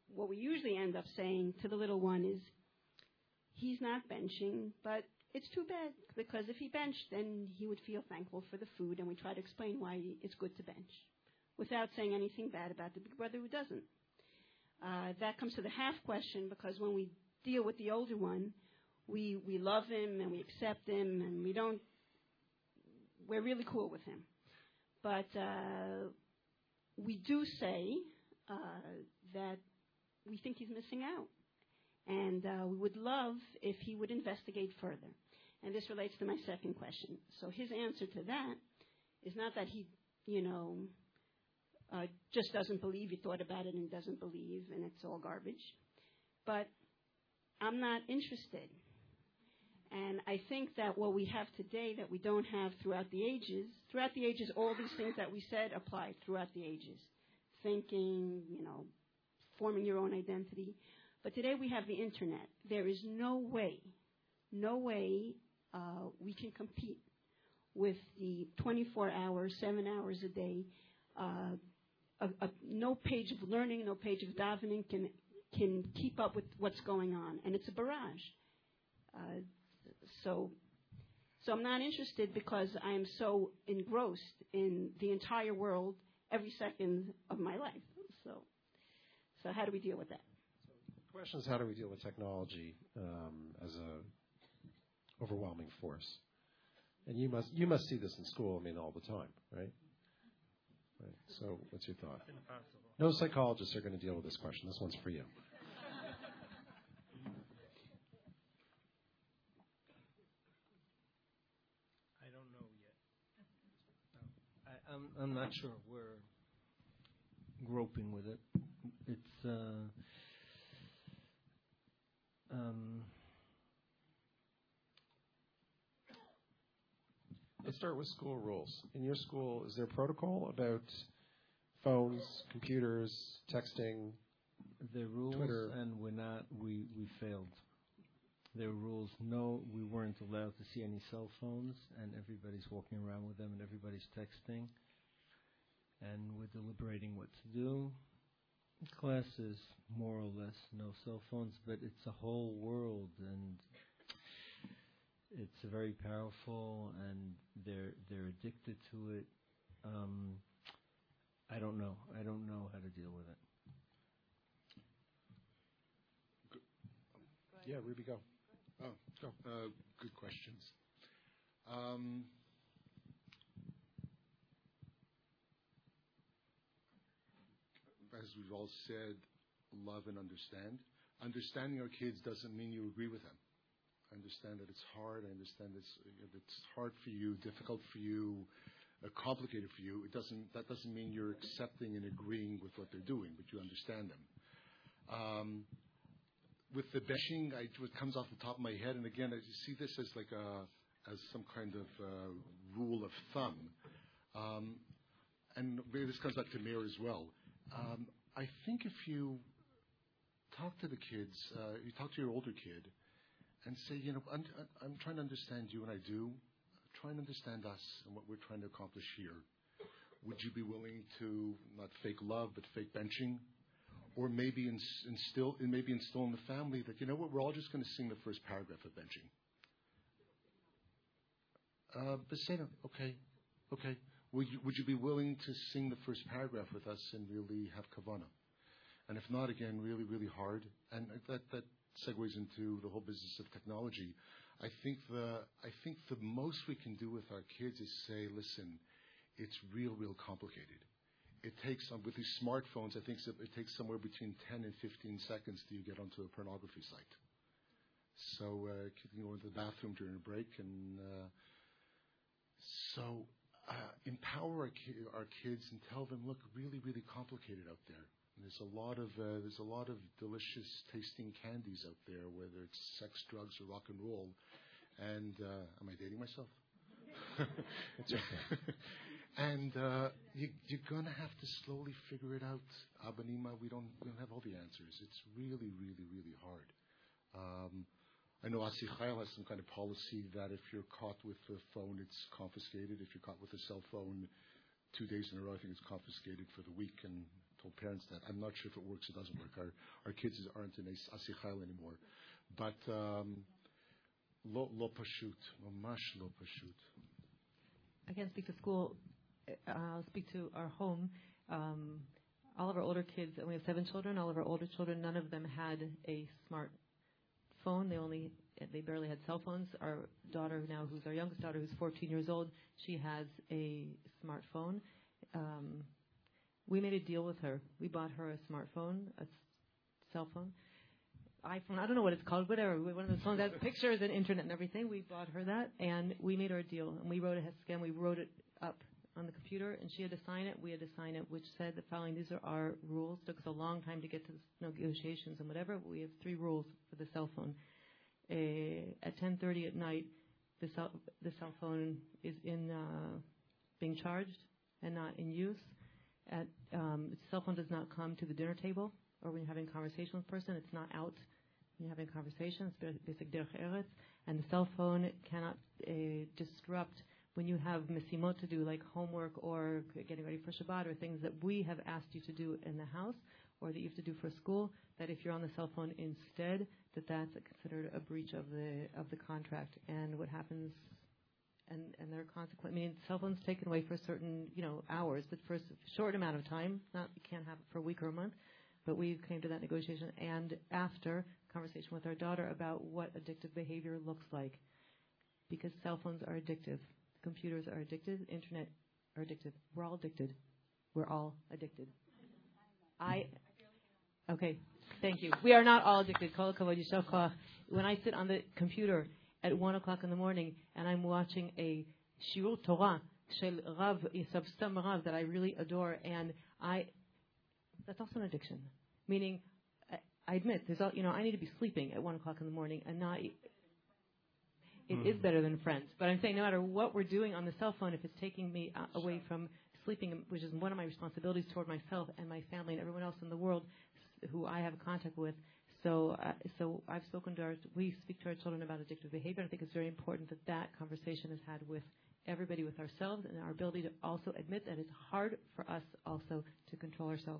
what we usually end up saying to the little one is, he's not benching, but it's too bad, because if he benched, then he would feel thankful for the food, and we try to explain why it's good to bench, without saying anything bad about the big brother who doesn't. Uh, that comes to the half question, because when we deal with the older one, we, we love him and we accept him, and we don't, we're really cool with him. But uh, we do say uh, that we think he's missing out. And uh, we would love if he would investigate further. And this relates to my second question. So his answer to that is not that he, you know, uh, just doesn't believe, he thought about it and doesn't believe, and it's all garbage. But I'm not interested. And I think that what we have today that we don't have throughout the ages, throughout the ages, all these things that we said apply throughout the ages. Thinking, you know, forming your own identity. But today we have the internet. There is no way, no way uh, we can compete with the twenty-four hours, seven hours a day. Uh, a, a, no page of learning, no page of davening can can keep up with what's going on, and it's a barrage. Uh, so, so I'm not interested because I am so engrossed in the entire world every second of my life. So, so how do we deal with that? The question is, how do we deal with technology um, as a overwhelming force? And you must you must see this in school, I mean, all the time, right? Right. So what's your thought? Impossible. No psychologists are going to deal with this question. This one's for you. I don't know yet. No. I, I'm, I'm not sure. We're groping with it. It's... Uh, Um, Let's start with school rules. In your school, is there protocol about phones, computers, texting, there are rules, Twitter? And we're not. We we failed. There are rules. No, we weren't allowed to see any cell phones, and everybody's walking around with them, and everybody's texting, and we're deliberating what to do. Classes, more or less, no cell phones, but it's a whole world, and it's very powerful, and they're they're addicted to it. Um, I don't know. I don't know how to deal with it. Good. Yeah, Ruby, go. Oh, go. Uh, good questions. Um, as we've all said, love and understand. Understanding our kids doesn't mean you agree with them. I understand that it's hard. I understand it's it's hard for you, difficult for you, uh, complicated for you. It doesn't. That doesn't mean you're accepting and agreeing with what they're doing, but you understand them. Um, with the benching, I, it comes off the top of my head, and again, I see this as like a as some kind of uh, rule of thumb. Um, and maybe this comes back to Mayor as well. Um, I think if you talk to the kids, uh, you talk to your older kid, and say, you know, I'm, I'm trying to understand you, and I do. Try and understand us and what we're trying to accomplish here. Would you be willing to not fake love, but fake benching, or maybe instill, maybe instill in the family that, you know what, we're all just going to sing the first paragraph of benching. Uh, but say no, okay, okay. Would you, would you be willing to sing the first paragraph with us and really have kavanah? And if not, again, really, really hard. And that, that segues into the whole business of technology. I think the I think the most we can do with our kids is say, listen, it's real, real complicated. It takes, um, with these smartphones, I think it takes somewhere between ten and fifteen seconds till you get onto a pornography site. So uh, you can go into the bathroom during a break, and uh, so. Uh, empower our, ki- our kids and tell them, look, really, really complicated out there. And there's a lot of uh, there's a lot of delicious tasting candies out there, whether it's sex, drugs, or rock and roll. And uh, am I dating myself? It's okay. And uh, you, you're gonna have to slowly figure it out. Abanima, we don't we don't have all the answers. It's really, really, really hard. Um, I know Asichayil has some kind of policy that if you're caught with a phone, it's confiscated. If you're caught with a cell phone two days in a row, I think it's confiscated for the week and told parents that. I'm not sure if it works or doesn't work. Our our kids aren't in Asichayil anymore. But um, lo lo pashut, mamash lo pashut. I can't speak to school. I'll speak to our home. Um, all of our older kids, and we have seven children. All of our older children, none of them had a smartphone. They only, they barely had cell phones. Our daughter now, who's our youngest daughter, who's fourteen years old, she has a smartphone. Um, we made a deal with her. We bought her a smartphone, a s- cell phone, iPhone. I don't know what it's called. Whatever. One of those phones that has pictures and internet and everything. We bought her that, and we made her a deal. And we wrote a Heskem. We wrote it up on the computer, and she had to sign it. We had to sign it, which said the following: these are our rules. It took us a long time to get to the negotiations and whatever. But we have three rules for the cell phone. Uh, at ten thirty at night, the cell the cell phone is in uh, being charged and not in use. At um, the cell phone does not come to the dinner table or when you're having a conversation with a person. It's not out when you're having a conversation. It's basic derech eretz. And the cell phone cannot uh, disrupt when you have mesimot to do, like homework or getting ready for Shabbat or things that we have asked you to do in the house or that you have to do for school, that if you're on the cell phone instead, that that's considered a breach of the of the contract. And what happens, and, and there are consequences. I mean, cell phones taken away for certain, you know, hours, but for a short amount of time. Not you can't have it for a week or a month. But we came to that negotiation and after conversation with our daughter about what addictive behavior looks like, because cell phones are addictive. Computers are addicted. Internet are addicted. We're all addicted. We're all addicted. I, okay, thank you. We are not all addicted. When I sit on the computer at one o'clock in the morning and I'm watching a shiur Torah shel Rav, some Rav that I really adore, and I, that's also an addiction. Meaning, I, I admit, there's all, you know, I need to be sleeping at one o'clock in the morning and not. It mm. is better than Friends. But I'm saying no matter what we're doing on the cell phone, if it's taking me uh, away from sleeping, which is one of my responsibilities toward myself and my family and everyone else in the world who I have contact with. So uh, so I've spoken to our, we speak to our children about addictive behavior. I think it's very important that that conversation is had with everybody, with ourselves, and our ability to also admit that it's hard for us also to control ourselves.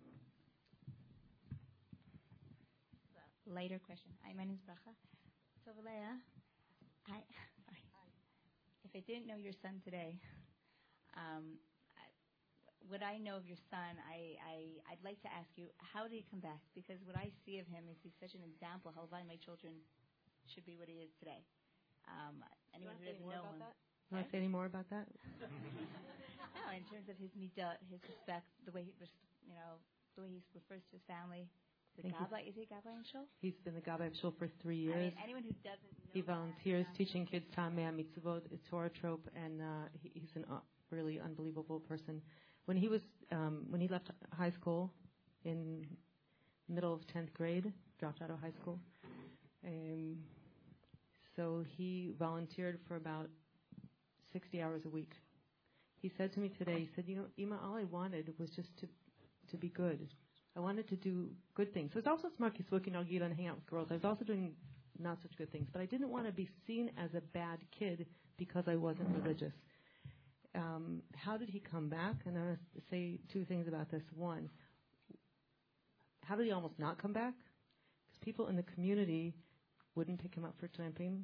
Later question. Hi, my name is Bracha. So, Valea, I, sorry. If I didn't know your son today, um, I, what I know of your son, I, I, I'd like to ask you, how did he come back? Because what I see of him is he's such an example how my children should be what he is today. Um, anyone who doesn't know him. You want to say any more about that? No, in terms of his midah, his respect, the way he, you know, the way he refers to his family. The Gabbai, is he Gabbai in Shul? He's been the Gabbai of Shul for three years. I mean, anyone who doesn't know he volunteers that, teaching kids Tamei Mitzvot, Torah trope, and uh, he, he's a uh, really unbelievable person. When he was, um, when he left high school in middle of tenth grade, dropped out of high school, um, so he volunteered for about sixty hours a week. He said to me today, he said, you know, Ima, all I wanted was just to to be good. I wanted to do good things. So I was also smart working on Gila and hang out with girls. I was also doing not such good things. But I didn't want to be seen as a bad kid because I wasn't religious. Um, how did he come back? And I want to say two things about this. One, how did he almost not come back? Because people in the community wouldn't pick him up for tramping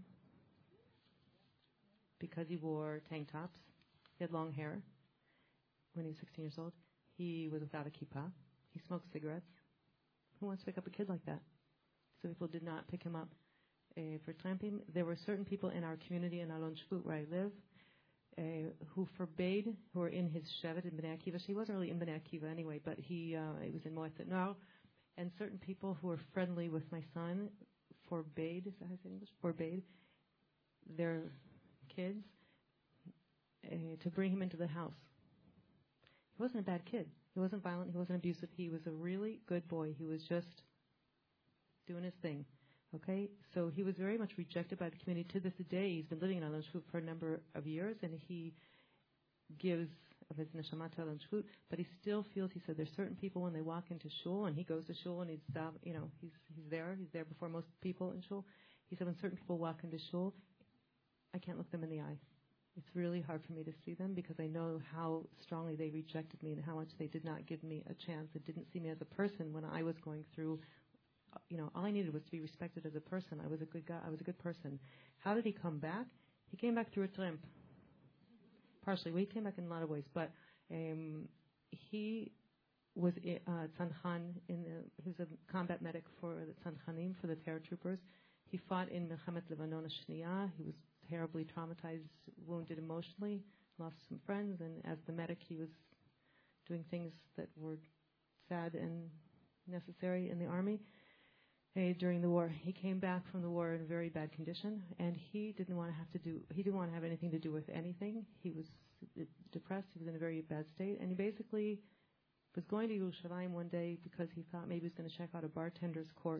because he wore tank tops. He had long hair when he was sixteen years old. He was without a kippah. He smoked cigarettes. Who wants to pick up a kid like that? So people did not pick him up uh, for tramping. There were certain people in our community in Alon Shvut, where I live, uh, who forbade, who were in his shevet in Bnei Akiva. He wasn't really in Bnei Akiva anyway, but he uh, he was in Moetzet Noar. And certain people who were friendly with my son forbade, is that how I say English? Forbade their kids uh, to bring him into the house. He wasn't a bad kid. He wasn't violent. He wasn't abusive. He was a really good boy. He was just doing his thing. Okay? So he was very much rejected by the community. To this day, he's been living in Alon Shvut for a number of years, and he gives of his neshama to Alon Shvut, but he still feels, he said, there's certain people when they walk into shul, and he goes to shul, and he's, you know, he's he's there. He's there before most people in shul. He said, when certain people walk into shul, I can't look them in the eye. It's really hard for me to see them because I know how strongly they rejected me and how much they did not give me a chance and didn't see me as a person when I was going through, you know, all I needed was to be respected as a person. I was a good guy. I was a good person. How did he come back? He came back through a tramp. Partially. Well, he came back in a lot of ways, but um, he was uh, tzanhan in the, he was a combat medic for the tzanchanim, for the paratroopers. He fought in Milchemet Lebanon Shniya. He was terribly traumatized, wounded emotionally, lost some friends, and as the medic he was doing things that were sad and necessary in the army. Hey, during the war, he came back from the war in very bad condition, and he didn't want to have to do, he didn't want to have anything to do with anything. He was depressed, he was in a very bad state, and he basically was going to Yerushalayim one day because he thought maybe he was going to check out a bartender's course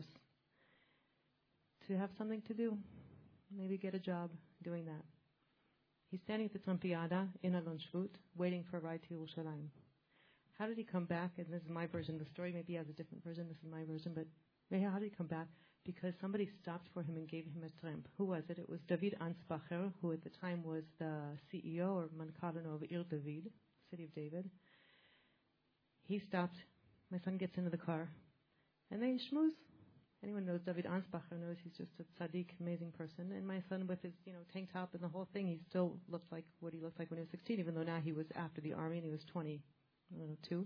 to have something to do, maybe get a job doing that. He's standing at the Trampiada in Alon Shvut, waiting for a ride to Yerushalayim. How did he come back? And this is my version of the story. Maybe he has a different version. This is my version, but maybe how did he come back? Because somebody stopped for him and gave him a tramp. Who was it? It was David Ansbacher, who at the time was the C E O or Mankalano of Ir David, City of David. He stopped. My son gets into the car, and they schmooze. Anyone knows David Ansbacher knows he's just a tzaddik, amazing person. And my son, with his you know tank top and the whole thing, he still looked like what he looked like when he was sixteen, even though now he was after the army and he was twenty, I don't know, two.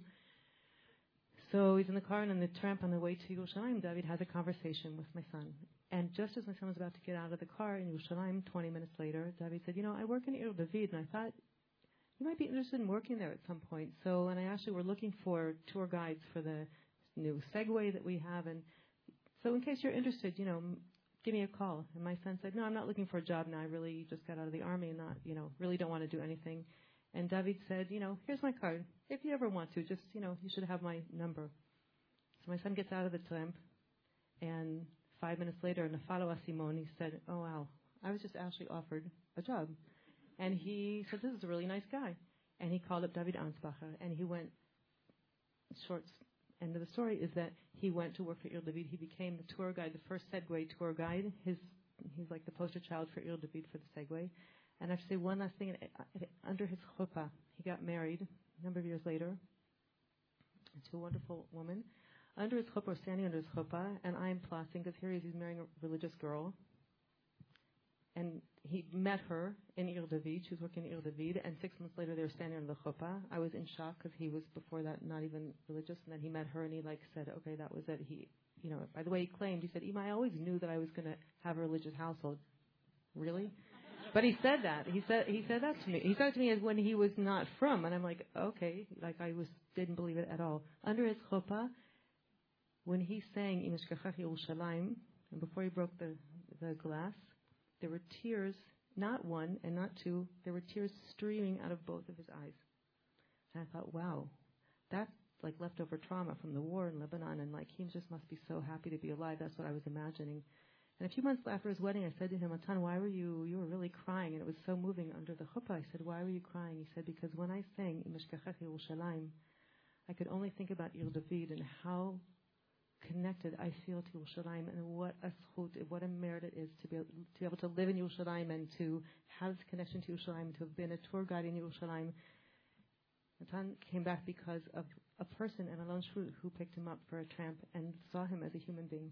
So he's in the car, and on the tramp on the way to Yerushalayim, David has a conversation with my son. And just as my son was about to get out of the car in Yerushalayim, twenty minutes later, David said, you know, I work in Ir David, and I thought you might be interested in working there at some point. So, and I actually were looking for tour guides for the new Segway that we have, and so in case you're interested, you know, give me a call. And my son said, no, I'm not looking for a job now. I really just got out of the army and not, you know, really don't want to do anything. And David said, you know, here's my card. If you ever want to, just, you know, you should have my number. So my son gets out of the tramp, and five minutes later, Nafalo Asimon, he said, oh, wow, I was just actually offered a job. And he said, this is a really nice guy. And he called up David Ansbacher, and he went, short end of the story is that he went to work for Ir David. He became the tour guide, the first Segway tour guide. His, he's like the poster child for Ir David for the Segway. And I have to say one last thing. Under his chuppah, he got married a number of years later to a wonderful woman. Under his chuppah, or standing under his chuppah, and I'm plotting because here he is, he's marrying a religious girl. And he met her in Ir David. She was working in Ir David, and six months later they were standing under the chuppah. I was in shock because he was before that not even religious, and then he met her and he like said, okay, that was it. He, you know, by the way, he claimed, he said, Ima, I always knew that I was going to have a religious household. Really? But he said that. He said he said that to me. He said it to me as when he was not from, and I'm like, okay, like I was didn't believe it at all. Under his chuppah, when he sang Im Eshkachach Yerushalayim, and before he broke the the glass, there were tears, not one and not two, there were tears streaming out of both of his eyes. And I thought, wow, that's like leftover trauma from the war in Lebanon, and like he just must be so happy to be alive. That's what I was imagining. And a few months after his wedding, I said to him, Atan, why were you, you were really crying, and it was so moving under the chuppah. I said, why were you crying? He said, because when I sang Im Eshkachach Yerushalayim, I could only think about Ir David and how connected I feel to Yerushalayim, and what a zchut, what a merit it is to be, able, to be able to live in Yerushalayim and to have this connection to Yerushalayim, to have been a tour guide in Yerushalayim. Natan came back because of a person in Alon Shvut who picked him up for a tramp and saw him as a human being.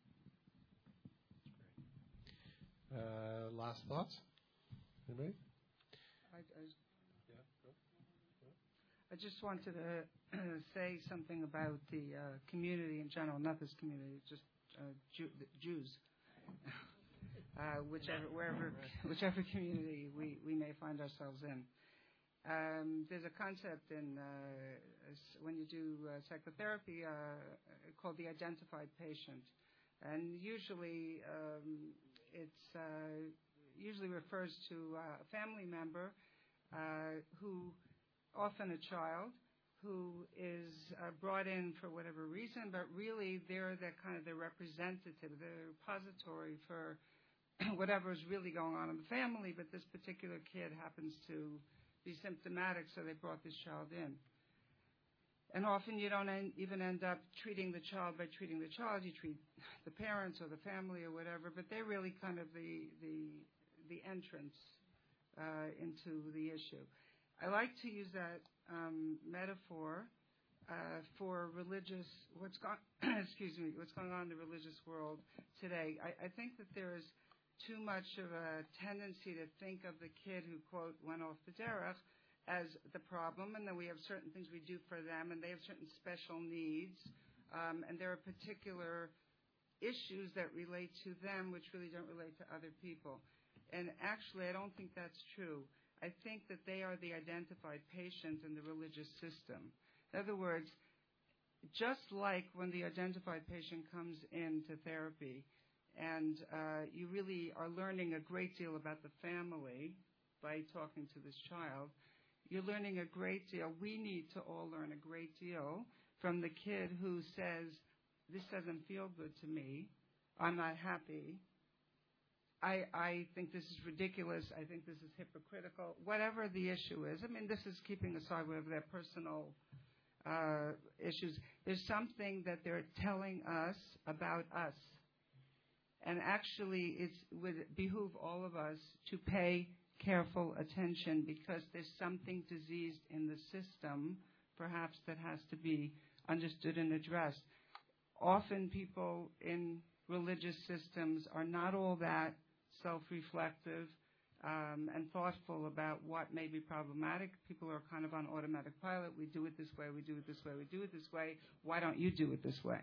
Uh, last thoughts? Anybody? I, I, yeah, go. Go. I just wanted to say something about the uh, community in general, not this community, just uh, Jew, Jews, uh, whichever, wherever, whichever community we, we may find ourselves in. Um, there's a concept in uh, when you do uh, psychotherapy uh, called the identified patient, and usually um, it's uh, usually refers to uh, a family member uh, who, often a child, who is uh, brought in for whatever reason, but really they're the kind of the representative, the repository for whatever is really going on in the family. But this particular kid happens to be symptomatic, so they brought this child in. And often you don't en- even end up treating the child by treating the child. You treat the parents or the family or whatever, but they're really kind of the the, the entrance uh, into the issue. I like to use that um, metaphor uh, for religious, what's going, excuse me, what's going on in the religious world today. I, I think that there is too much of a tendency to think of the kid who, quote, went off the derech as the problem, and then we have certain things we do for them, and they have certain special needs, um, and there are particular issues that relate to them which really don't relate to other people. And actually, I don't think that's true. I think that they are the identified patient in the religious system. In other words, just like when the identified patient comes into therapy and uh, you really are learning a great deal about the family by talking to this child, you're learning a great deal. We need to all learn a great deal from the kid who says, this doesn't feel good to me, I'm not happy, I, I think this is ridiculous, I think this is hypocritical, whatever the issue is. I mean, this is keeping aside whatever their personal uh, issues. There's something that they're telling us about us. And actually, it would behoove all of us to pay careful attention because there's something diseased in the system, perhaps, that has to be understood and addressed. Often people in religious systems are not all that self-reflective um, and thoughtful about what may be problematic. People are kind of on automatic pilot. We do it this way, we do it this way, we do it this way. Why don't you do it this way?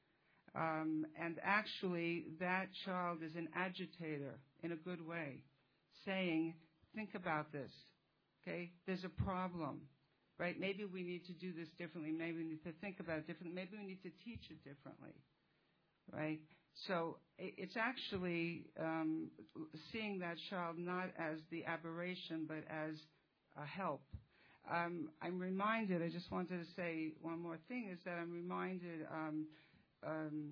Um, and actually, that child is an agitator in a good way, saying, think about this, okay? There's a problem, right? Maybe we need to do this differently. Maybe we need to think about it differently. Maybe we need to teach it differently, right? So it's actually um, seeing that child not as the aberration, but as a help. Um, I'm reminded, I just wanted to say one more thing, is that I'm reminded, um, um,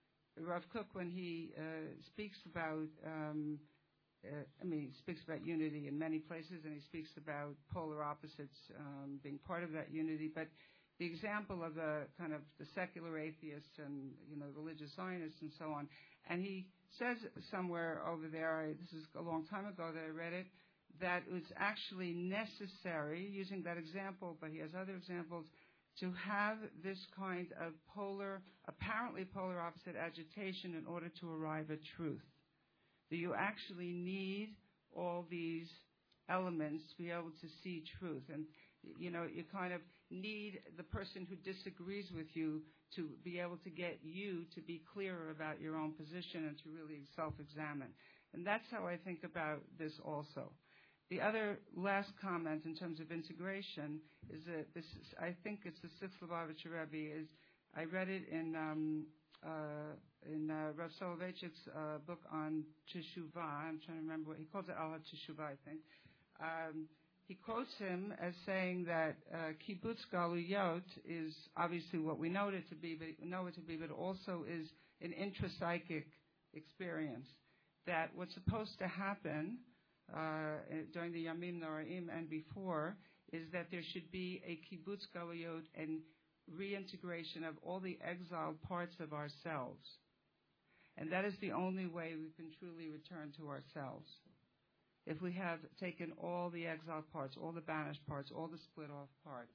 Rav Kook, when he uh, speaks about, um, uh, I mean, he speaks about unity in many places, and he speaks about polar opposites um, being part of that unity, but the example of the kind of the secular atheists and, you know, religious Zionists and so on. And he says somewhere over there, I, this is a long time ago that I read it, that it was actually necessary, using that example, but he has other examples, to have this kind of polar, apparently polar opposite agitation in order to arrive at truth. That you actually need all these elements to be able to see truth. And, you know, you kind of need the person who disagrees with you to be able to get you to be clearer about your own position and to really self-examine. And that's how I think about this also. The other last comment in terms of integration is that this is, I think it's the Sixth Lubavitcher Rebbe, is I read it in um, uh, in uh, Rav Soloveitchik's uh, book on Teshuvah. I'm trying to remember what he calls it, Al HaTeshuvah, I think. Um, He quotes him as saying that uh, kibbutz galuyot is obviously what we know it to be, but know it to be, but also is an intrapsychic experience. That what's supposed to happen uh, during the Yamim Noraim and before is that there should be a kibbutz galuyot and reintegration of all the exiled parts of ourselves, and that is the only way we can truly return to ourselves. If we have taken all the exiled parts, all the banished parts, all the split-off parts.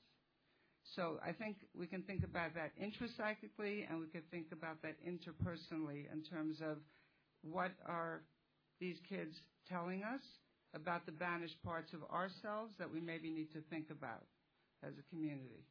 So I think we can think about that intrapsychically, and we can think about that interpersonally in terms of what are these kids telling us about the banished parts of ourselves that we maybe need to think about as a community.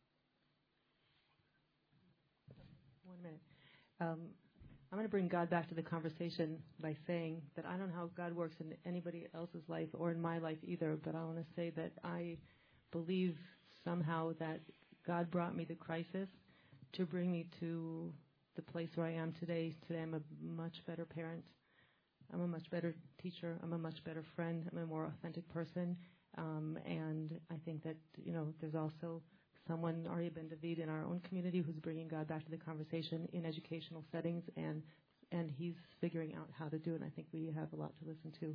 One minute. Um, I'm going to bring God back to the conversation by saying that I don't know how God works in anybody else's life or in my life either, but I want to say that I believe somehow that God brought me to crisis to bring me to the place where I am today. Today I'm a much better parent. I'm a much better teacher. I'm a much better friend. I'm a more authentic person. Um, and I think that, you know, there's also someone, Aryeh Ben David, in our own community who's bringing God back to the conversation in educational settings, and and he's figuring out how to do it. And I think we have a lot to listen to.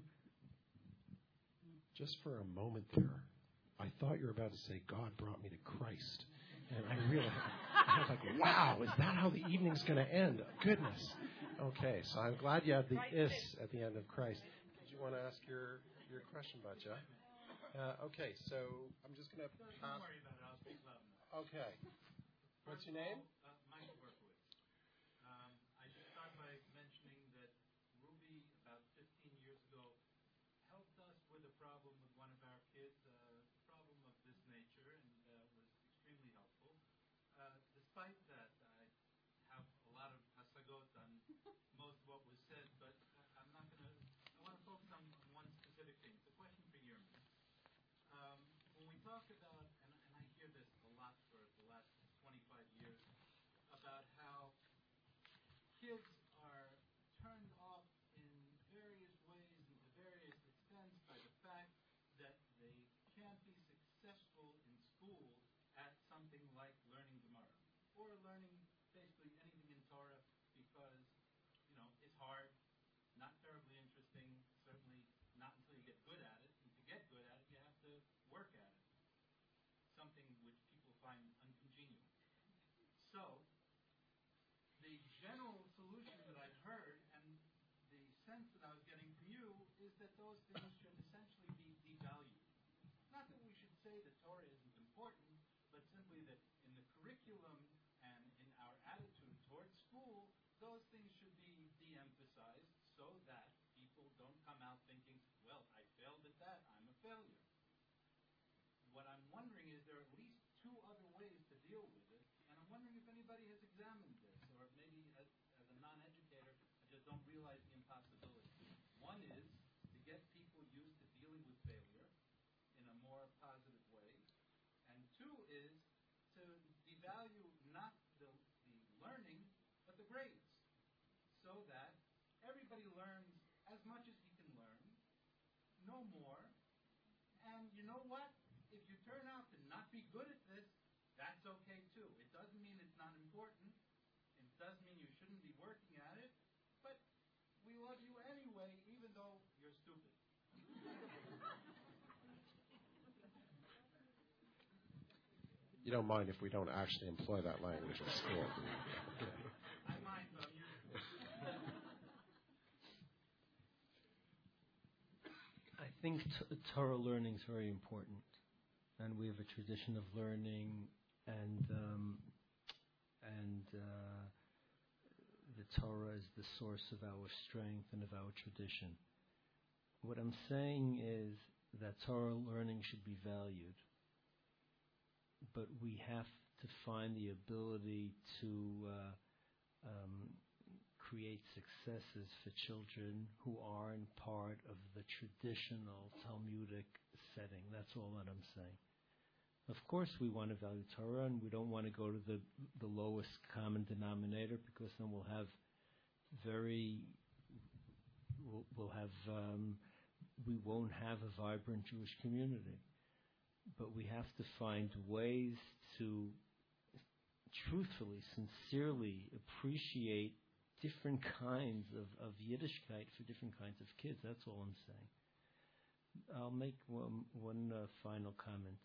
Just for a moment there, I thought you were about to say, God brought me to Christ. And I really, I was like, wow, is that how the evening's going to end? Goodness. Okay, so I'm glad you had the is at the end of Christ. Did you want to ask your... your question, Bacha. Uh, okay, so I'm just going to pass. Don't worry about it. I'll speak loud enough. Okay. What's your name? Uh, Mike Berkowitz. Um, I should start by mentioning that Ruby, about fifteen years ago, helped us with a problem with one of our kids, a problem of this nature, and uh, was extremely helpful. Uh, despite that, I have a lot of hasagot on most of what was said, but I'm not going to. I want to focus on one specific thing. It's a question for Yirmi. Um, when we talk about, and, and I hear this a lot for the last twenty-five years, about how kids are turned off in various ways and to various extents by the fact that they can't be successful in school at something like learning Gemara or learning basically anything in Torah because, you know, it's hard, not terribly interesting, certainly not until you get good at it. And to get good at it, you have to work at it, something which people find uncongenial. So, the general solution that I've heard, and the sense that I was getting from you, is that those things should essentially be devalued. Not that we should say that Torah isn't important, but simply that in the curriculum and in our attitude towards school, those things should be de-emphasized so that people don't come out thinking, well, I failed at that, I'm a failure. What I'm wondering is there are at least two other ways to deal with it, and I'm wondering if anybody has examined this, or maybe as, as a non-educator, I just don't realize the impossibility. One is to get people used to dealing with failure in a more positive way, and two is to devalue not the, the learning, but the grades, so that everybody learns as much as he can learn, no more, and you know what? If you turn out to not be good at this, that's okay too. It doesn't mean it's not important. It doesn't mean you shouldn't be working at it, but we love you anyway, even though you're stupid. You don't mind if we don't actually employ that language in school. I mind, but I'm used to it. I think t- Torah learning is very important, and we have a tradition of learning, and um, and uh, the Torah is the source of our strength and of our tradition. What I'm saying is that Torah learning should be valued, but we have to find the ability to uh, um, create successes for children who aren't part of the traditional Talmudic setting. That's all that I'm saying. Of course, we want to value Torah, and we don't want to go to the the lowest common denominator, because then we'll have very we'll, we'll have um, we won't have a vibrant Jewish community. But we have to find ways to truthfully, sincerely appreciate different kinds of, of Yiddishkeit for different kinds of kids. That's all I'm saying. I'll make one, one uh, final comment.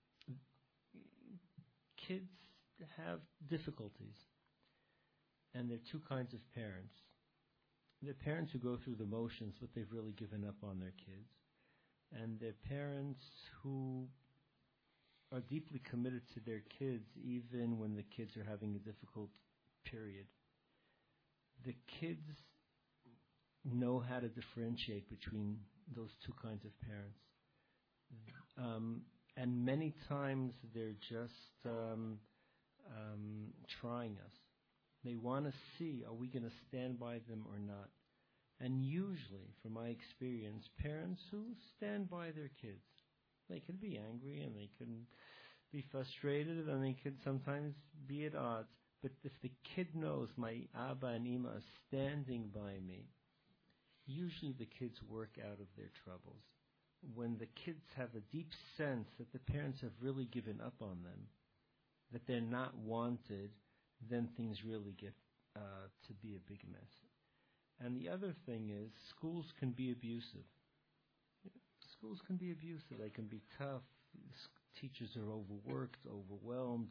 Kids have difficulties, and there are two kinds of parents. There are parents who go through the motions, but they've really given up on their kids. And there are parents who are deeply committed to their kids, even when the kids are having a difficult period. The kids know how to differentiate between those two kinds of parents. Um, and many times they're just um, um, trying us. They want to see, are we going to stand by them or not? And usually, from my experience, parents who stand by their kids, they can be angry and they can be frustrated and they can sometimes be at odds. But if the kid knows my Abba and Ima are standing by me, usually the kids work out of their troubles. When the kids have a deep sense that the parents have really given up on them, that they're not wanted, then things really get uh, to be a big mess. And the other thing is, schools can be abusive. Schools can be abusive. They can be tough. Teachers are overworked, overwhelmed.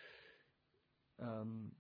Um,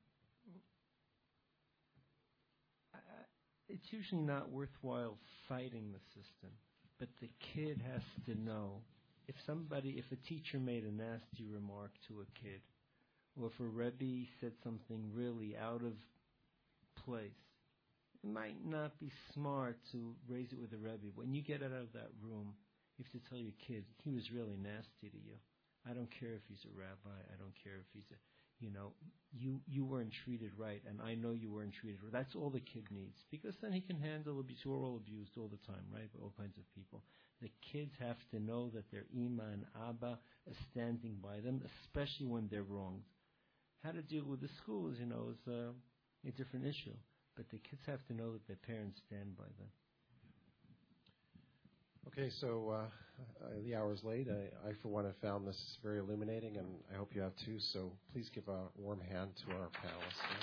I, it's usually not worthwhile fighting the system. but the kid has to know. If somebody, if a teacher made a nasty remark to a kid, or if a Rebbe said something really out of place, it might not be smart to raise it with a Rebbe. When you get out of that room, you have to tell your kid, he was really nasty to you. I don't care if he's a rabbi. I don't care if he's a, you know, you, you weren't treated right, and I know you weren't treated right. That's all the kid needs, because then he can handle abuse. We're all abused all the time, right, by all kinds of people. The kids have to know that their Ima and Abba are standing by them, especially when they're wronged. How to deal with the school is, you know, is uh, a different issue. But the kids have to know that their parents stand by them. Okay, so uh, uh, the hour's late. I, I, for one, have found this very illuminating, and I hope you have too. So please give a warm hand to our panelists.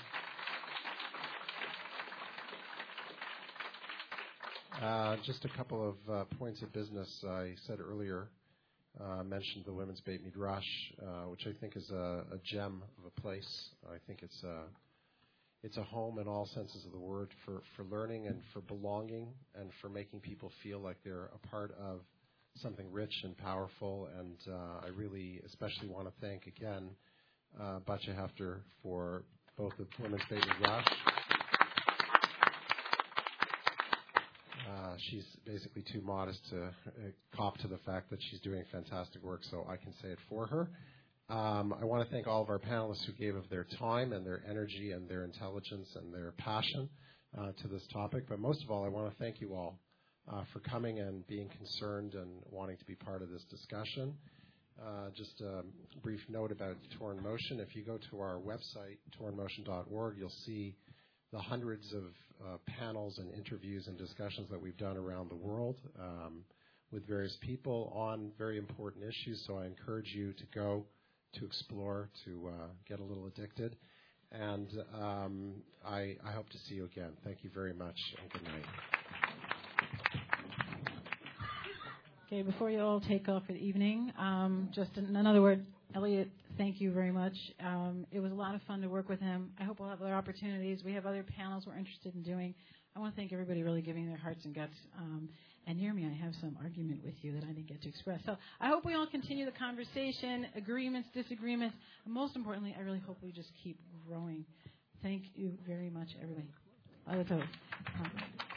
Yeah. Uh, just a couple of uh, points of business. I said earlier, uh, mentioned the Women's Beit Midrash, uh, which I think is a, a gem of a place. I think it's a It's a home in all senses of the word for, for learning and for belonging and for making people feel like they're a part of something rich and powerful. And uh, I really especially want to thank again uh, Batya Hefter for both the Women's Beit Midrash. Uh, she's basically too modest to uh, cop to the fact that she's doing fantastic work, so I can say it for her. Um, I want to thank all of our panelists who gave of their time and their energy and their intelligence and their passion uh, to this topic. But most of all, I want to thank you all uh, for coming and being concerned and wanting to be part of this discussion. Uh, just a brief note about Torah in Motion. If you go to our website, torah in motion dot org, you'll see the hundreds of uh, panels and interviews and discussions that we've done around the world um, with various people on very important issues. So I encourage you to go to explore, to uh, get a little addicted. And um, I, I hope to see you again. Thank you very much, and good night. Okay, before you all take off for the evening, um, just in another word, Elliot, thank you very much. Um, it was a lot of fun to work with him. I hope we'll have other opportunities. We have other panels we're interested in doing. I want to thank everybody really giving their hearts and guts. Um, And hear me, I have some argument with you that I didn't get to express. So I hope we all continue the conversation, agreements, disagreements. And most importantly, I really hope we just keep growing. Thank you very much, everybody.